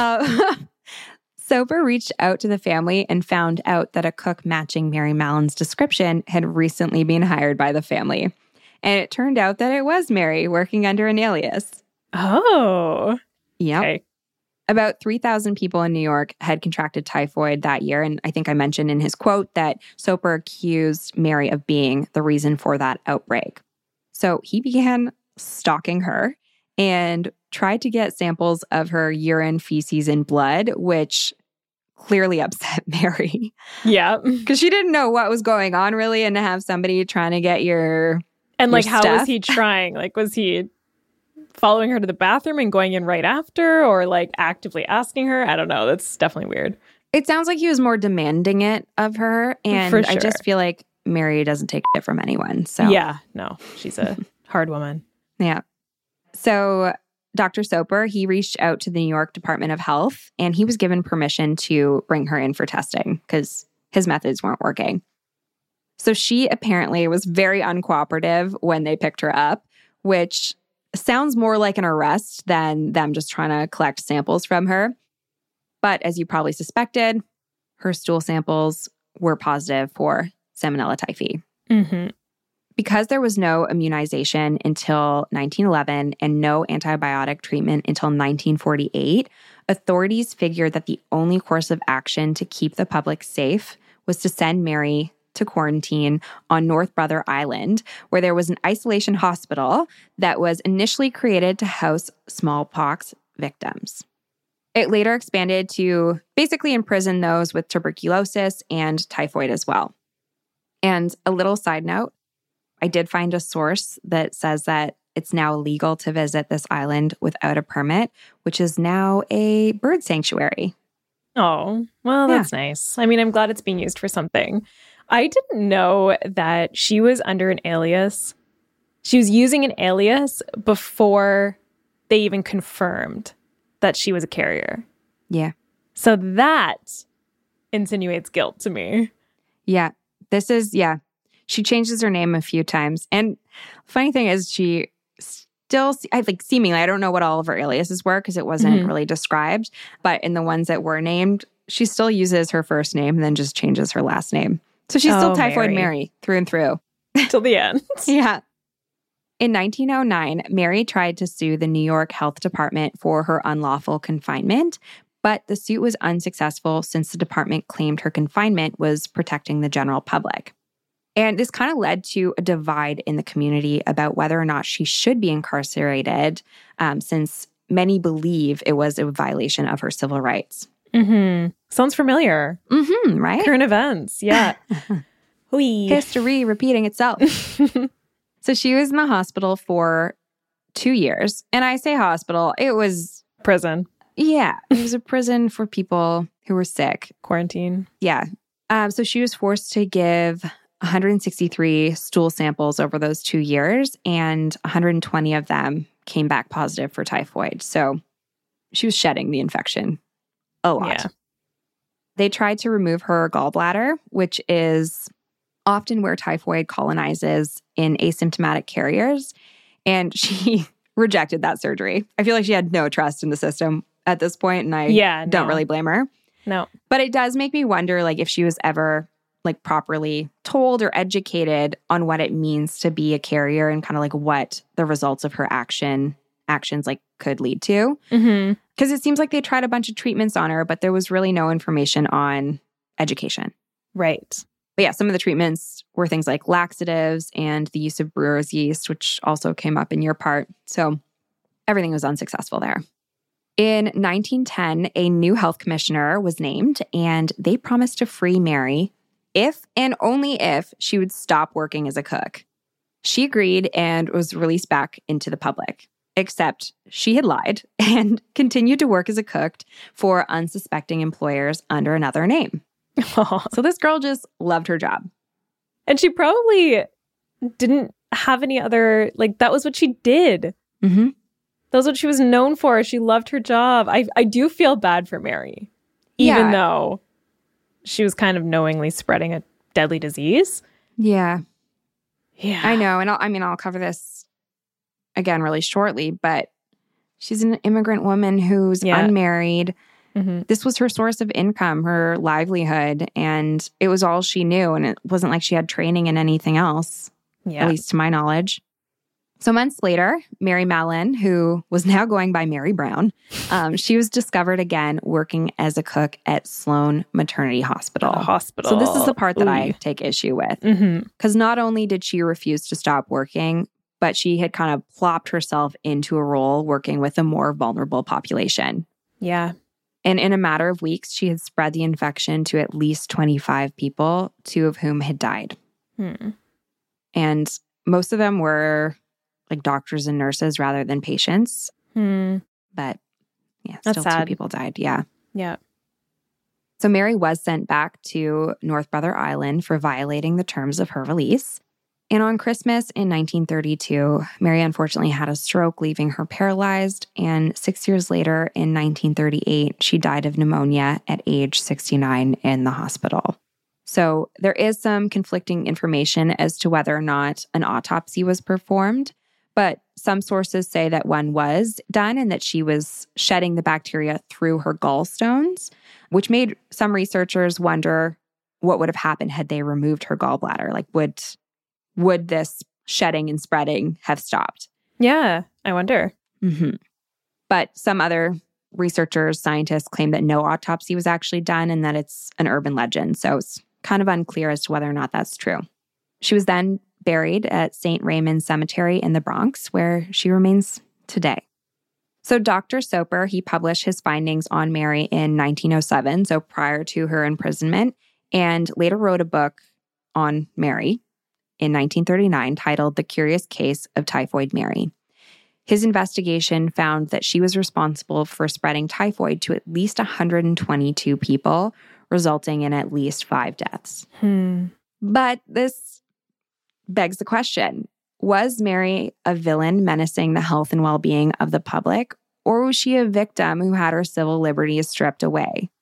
Soper reached out to the family and found out that a cook matching Mary Mallon's description had recently been hired by the family. And it turned out that it was Mary working under an alias. Oh. Yep. Okay. About 3,000 people in New York had contracted typhoid that year. And I think I mentioned in his quote that Soper accused Mary of being the reason for that outbreak. So he began stalking her and tried to get samples of her urine, feces, and blood, which clearly upset Mary. Yeah. Because she didn't know what was going on really, and to have somebody trying to get your And like, how stuff. was he trying? Like, was he following her to the bathroom and going in right after, or like actively asking her? I don't know. That's definitely weird. It sounds like he was more demanding it of her. And For I sure. just feel like Mary doesn't take it from anyone. So Yeah. No, she's a hard woman. Yeah. So Dr. Soper, he reached out to the New York Department of Health, and he was given permission to bring her in for testing because his methods weren't working. So she apparently was very uncooperative when they picked her up, which sounds more like an arrest than them just trying to collect samples from her. But as you probably suspected, her stool samples were positive for Salmonella typhi. Mm-hmm. Because there was no immunization until 1911 and no antibiotic treatment until 1948, authorities figured that the only course of action to keep the public safe was to send Mary to quarantine on North Brother Island, where there was an isolation hospital that was initially created to house smallpox victims. It later expanded to basically imprison those with tuberculosis and typhoid as well. And a little side note, I did find a source that says that it's now illegal to visit this island without a permit, which is now a bird sanctuary. Oh, well, that's nice. I mean, I'm glad it's being used for something. I didn't know that she was under an alias. She was using an alias before they even confirmed that she was a carrier. Yeah. So that insinuates guilt to me. Yeah. She changes her name a few times. And funny thing is she still, seemingly, I don't know what all of her aliases were because it wasn't really described. But in the ones that were named, she still uses her first name and then just changes her last name. So she's still Typhoid Mary through and through. Till the end. Yeah. In 1909, Mary tried to sue the New York Health Department for her unlawful confinement, but the suit was unsuccessful since the department claimed her confinement was protecting the general public. And this kind of led to a divide in the community about whether or not she should be incarcerated, since many believe it was a violation of her civil rights. Sounds familiar. Right? Current events. Yeah. History repeating itself. So she was in the hospital for 2 years. And I say hospital, it was... prison. Yeah. It was a prison for people who were sick. Quarantine. Yeah. So she was forced to give 163 stool samples over those 2 years, and 120 of them came back positive for typhoid. So she was shedding the infection a lot. Yeah. They tried to remove her gallbladder, which is often where typhoid colonizes in asymptomatic carriers, and she rejected that surgery. I feel like she had no trust in the system at this point, and I don't really blame her. No. But it does make me wonder, if she was ever properly told or educated on what it means to be a carrier and kind of what the results of her actions could lead to. Because it seems like they tried a bunch of treatments on her, but there was really no information on education. Right. But yeah, some of the treatments were things like laxatives and the use of brewer's yeast, which also came up in your part. So everything was unsuccessful there. In 1910, a new health commissioner was named, and they promised to free Mary if and only if she would stop working as a cook. She agreed and was released back into the public, except she had lied and continued to work as a cook for unsuspecting employers under another name. So this girl just loved her job. And she probably didn't have any other, that was what she did. That was what she was known for. She loved her job. I do feel bad for Mary, even though she was kind of knowingly spreading a deadly disease. Yeah. Yeah. I know. And I'll cover this again really shortly, but she's an immigrant woman who's unmarried. This was her source of income, her livelihood, and it was all she knew. And it wasn't like she had training in anything else, at least to my knowledge. So months later, Mary Mallon, who was now going by Mary Brown, she was discovered again working as a cook at Sloan Maternity Hospital. So this is the part that I take issue with. Because not only did she refuse to stop working, but she had kind of plopped herself into a role working with a more vulnerable population. Yeah. And in a matter of weeks, she had spread the infection to at least 25 people, 2 of whom had died. And most of them were doctors and nurses rather than patients. But yeah, that's still sad. 2 people died. Yeah. Yeah. So Mary was sent back to North Brother Island for violating the terms of her release. And on Christmas in 1932, Mary unfortunately had a stroke, leaving her paralyzed. And 6 years later, in 1938, she died of pneumonia at age 69 in the hospital. So there is some conflicting information as to whether or not an autopsy was performed. But some sources say that one was done and that she was shedding the bacteria through her gallstones, which made some researchers wonder what would have happened had they removed her gallbladder. Would this shedding and spreading have stopped? Yeah, I wonder. But some other researchers, scientists claim that no autopsy was actually done and that it's an urban legend. So it's kind of unclear as to whether or not that's true. She was then buried at St. Raymond Cemetery in the Bronx, where she remains today. So Dr. Soper, he published his findings on Mary in 1907, so prior to her imprisonment, and later wrote a book on Mary in 1939 titled The Curious Case of Typhoid Mary. His investigation found that she was responsible for spreading typhoid to at least 122 people, resulting in at least 5 deaths. But this begs the question, was Mary a villain menacing the health and well-being of the public, or was she a victim who had her civil liberties stripped away?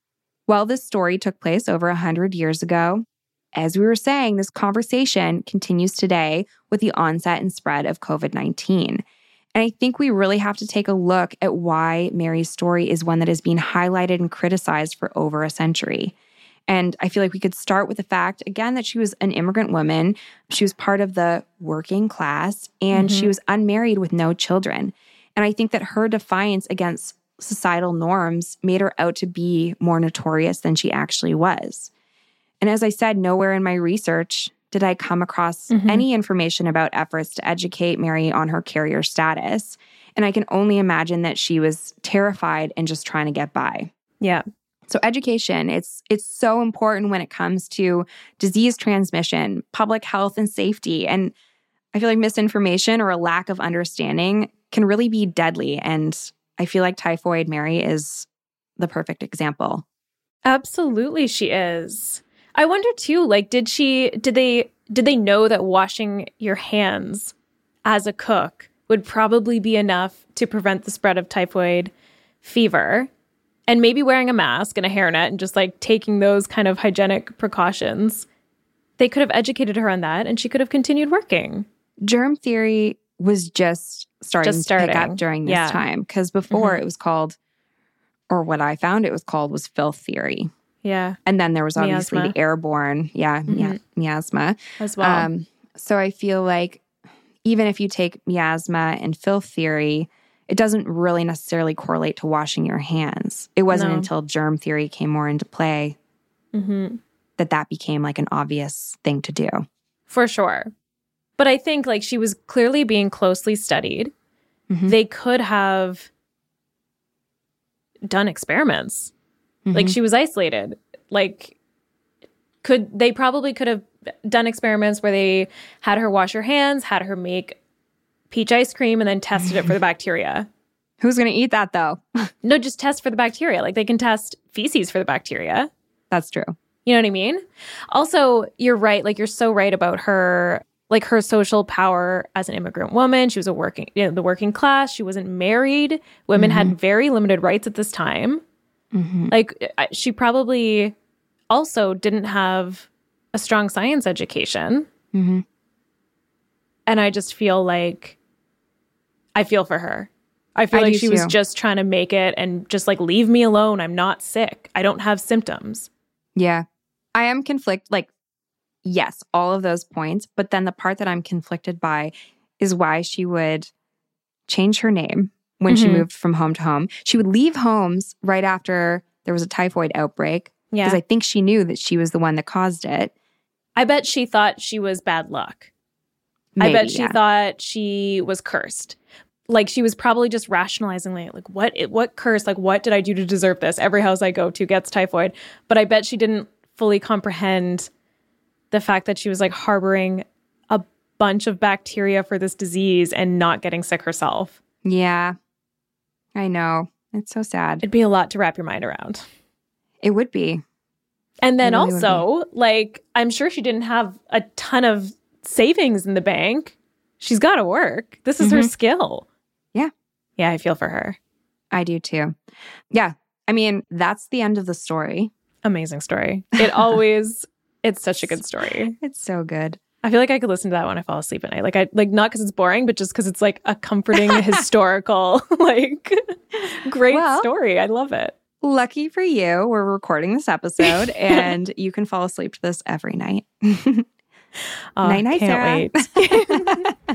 While this story took place over 100 years ago, as we were saying, this conversation continues today with the onset and spread of COVID-19. And I think we really have to take a look at why Mary's story is one that is being highlighted and criticized for over a century. And I feel like we could start with the fact, again, that she was an immigrant woman. She was part of the working class, and she was unmarried with no children. And I think that her defiance against societal norms made her out to be more notorious than she actually was. And as I said, nowhere in my research did I come across any information about efforts to educate Mary on her carrier status. And I can only imagine that she was terrified and just trying to get by. Yeah. So education, it's so important when it comes to disease transmission, public health, and safety. And I feel like misinformation or a lack of understanding can really be deadly. And I feel like Typhoid Mary is the perfect example. Absolutely, she is. I wonder too, like, did they know that washing your hands as a cook would probably be enough to prevent the spread of typhoid fever? And maybe wearing a mask and a hairnet and just like taking those kind of hygienic precautions, they could have educated her on that and she could have continued working. Germ theory was just starting to pick up during this time, because before it was called, or what I found it was called, was filth theory. Yeah. And then there was obviously the airborne, miasma as well. So I feel like even if you take miasma and filth theory, it doesn't really necessarily correlate to washing your hands. It wasn't until germ theory came more into play that became like an obvious thing to do. For sure. But I think like she was clearly being closely studied. They could have done experiments. Like she was isolated. Like they probably could have done experiments where they had her wash her hands, had her make peach ice cream, and then tested it for the bacteria. Who's going to eat that though? No, just test for the bacteria. Like they can test feces for the bacteria. That's true. You know what I mean? Also, you're right. Like you're so right about her, like her social power as an immigrant woman. She was the working class. She wasn't married. Women had very limited rights at this time. Like she probably also didn't have a strong science education. And I just feel like I feel for her. I feel like she was just trying to make it and just like, leave me alone. I'm not sick. I don't have symptoms. Yeah. I am conflicted. Like, yes, all of those points. But then the part that I'm conflicted by is why she would change her name when she moved from home to home. She would leave homes right after there was a typhoid outbreak. Yeah. Because I think she knew that she was the one that caused it. I bet she thought she was bad luck. Maybe, I bet she thought she was cursed. Like she was probably just rationalizing like what curse? Like what did I do to deserve this? Every house I go to gets typhoid. But I bet she didn't fully comprehend the fact that she was like harboring a bunch of bacteria for this disease and not getting sick herself. Yeah. I know. It's so sad. It'd be a lot to wrap your mind around. It would be. And then also, like, I'm sure she didn't have a ton of savings in the bank. She's got to work. This is her skill. Yeah. Yeah, I feel for her. I do too. Yeah. I mean, that's the end of the story. Amazing story. It's such a good story. It's so good. I feel like I could listen to that when I fall asleep at night. Like not because it's boring, but just because it's like a comforting historical, like great story. I love it. Lucky for you, we're recording this episode and you can fall asleep to this every night. Night, Sarah. Wait.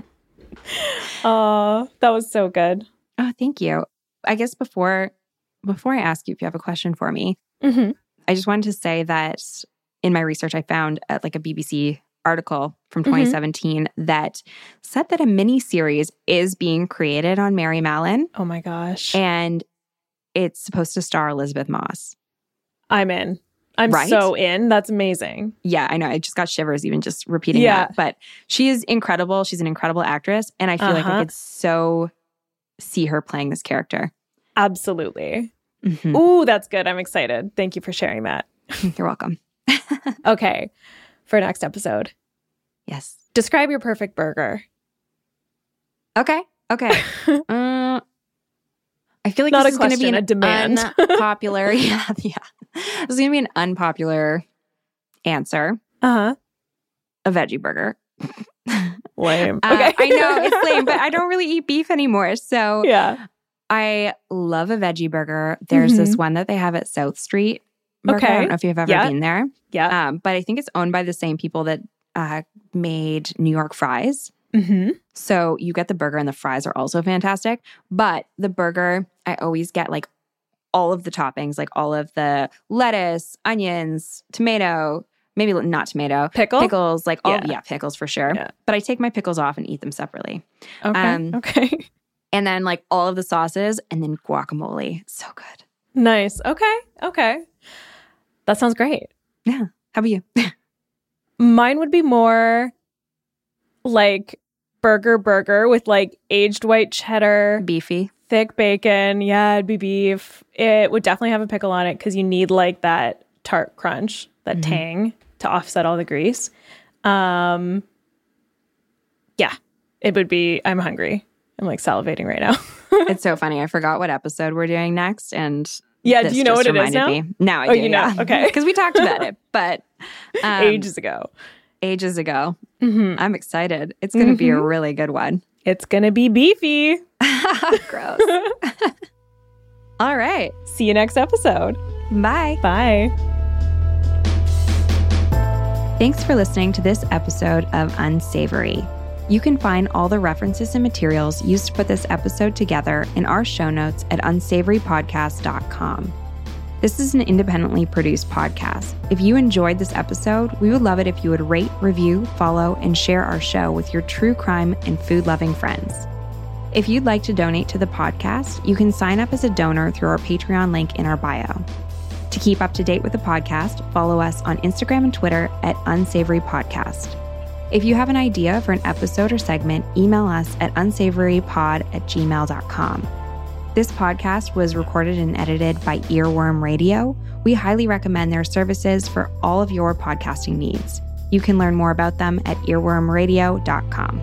Oh, that was so good. Oh, thank you. I guess before I ask you if you have a question for me, I just wanted to say that in my research, I found like a BBC article from 2017 that said that a mini-series is being created on Mary Mallon. Oh my gosh. And it's supposed to star Elizabeth Moss. I'm in. I'm so in. That's amazing. Yeah, I know. I just got shivers even just repeating that. But she is incredible. She's an incredible actress. And I feel like I could so see her playing this character. Absolutely. Ooh, that's good. I'm excited. Thank you for sharing that. You're welcome. Okay. For next episode. Yes. Describe your perfect burger. Okay. I feel like Not this a is going to be question, an a demand. unpopular. Yeah. This is going to be an unpopular answer. Uh-huh. A veggie burger. Lame. Okay. I know it's lame, but I don't really eat beef anymore. So Yeah. I love a veggie burger. There's this one that they have at South Street Burger. Okay. I don't know if you've ever been there. Yeah. But I think it's owned by the same people that made New York fries. Mm-hmm. So you get the burger and the fries are also fantastic. But the burger, I always get like all of the toppings, like all of the lettuce, onions, tomato, maybe not tomato. Pickles, like all, pickles for sure. Yeah. But I take my pickles off and eat them separately. Okay. Okay. And then like all of the sauces and then guacamole. So good. Nice. Okay. Okay. That sounds great. Yeah. How about you? Mine would be more like burger with like aged white cheddar. Beefy. Thick bacon. Yeah, it'd be beef. It would definitely have a pickle on it because you need like that tart crunch, that tang to offset all the grease. Yeah, it would be, I'm hungry. I'm like salivating right now. It's so funny. I forgot what episode we're doing next. And yeah, do you know what it is now? Now I do. You know? Yeah. Okay. Because we talked about it, but ages ago. Mm-hmm. I'm excited. It's going to be a really good one. It's going to be beefy. Gross. All right. See you next episode. Bye. Bye. Thanks for listening to this episode of Unsavory. You can find all the references and materials used to put this episode together in our show notes at unsavorypodcast.com. This is an independently produced podcast. If you enjoyed this episode, we would love it if you would rate, review, follow, and share our show with your true crime and food-loving friends. If you'd like to donate to the podcast, you can sign up as a donor through our Patreon link in our bio. To keep up to date with the podcast, follow us on Instagram and Twitter at Unsavory Podcast. If you have an idea for an episode or segment, email us at unsavorypod@gmail.com. This podcast was recorded and edited by Earworm Radio. We highly recommend their services for all of your podcasting needs. You can learn more about them at earwormradio.com.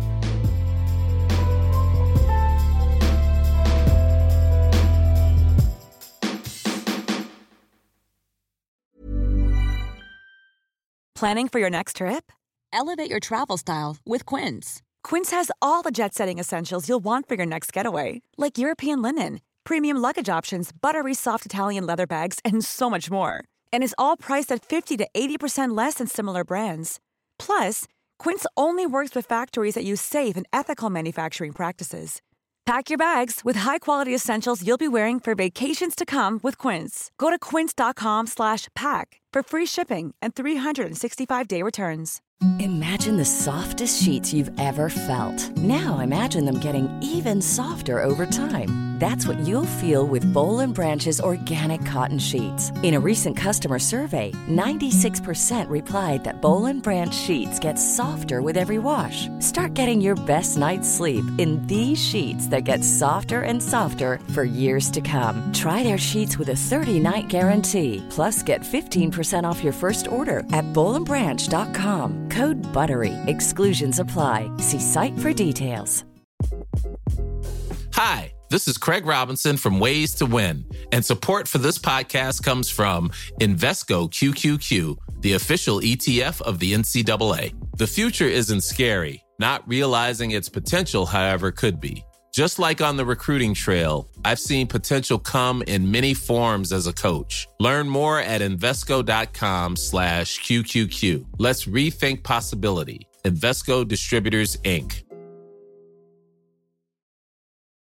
Planning for your next trip? Elevate your travel style with Quince. Quince has all the jet-setting essentials you'll want for your next getaway, like European linen, premium luggage options, buttery soft Italian leather bags, and so much more. And is all priced at 50 to 80% less than similar brands. Plus, Quince only works with factories that use safe and ethical manufacturing practices. Pack your bags with high-quality essentials you'll be wearing for vacations to come with Quince. Go to quince.com/pack for free shipping and 365-day returns. Imagine the softest sheets you've ever felt. Now imagine them getting even softer over time. That's what you'll feel with Boll & Branch's organic cotton sheets. In a recent customer survey, 96% replied that Boll & Branch sheets get softer with every wash. Start getting your best night's sleep in these sheets that get softer and softer for years to come. Try their sheets with a 30-night guarantee. Plus, get 15% off your first order at bollandbranch.com. Code BUTTERY. Exclusions apply. See site for details. Hi, this is Craig Robinson from Ways to Win, and support for this podcast comes from Invesco QQQ, the official ETF of the NCAA. The future isn't scary. Not realizing its potential, however, could be. Just like on the recruiting trail, I've seen potential come in many forms as a coach. Learn more at Invesco.com/QQQ. Let's rethink possibility. Invesco Distributors, Inc.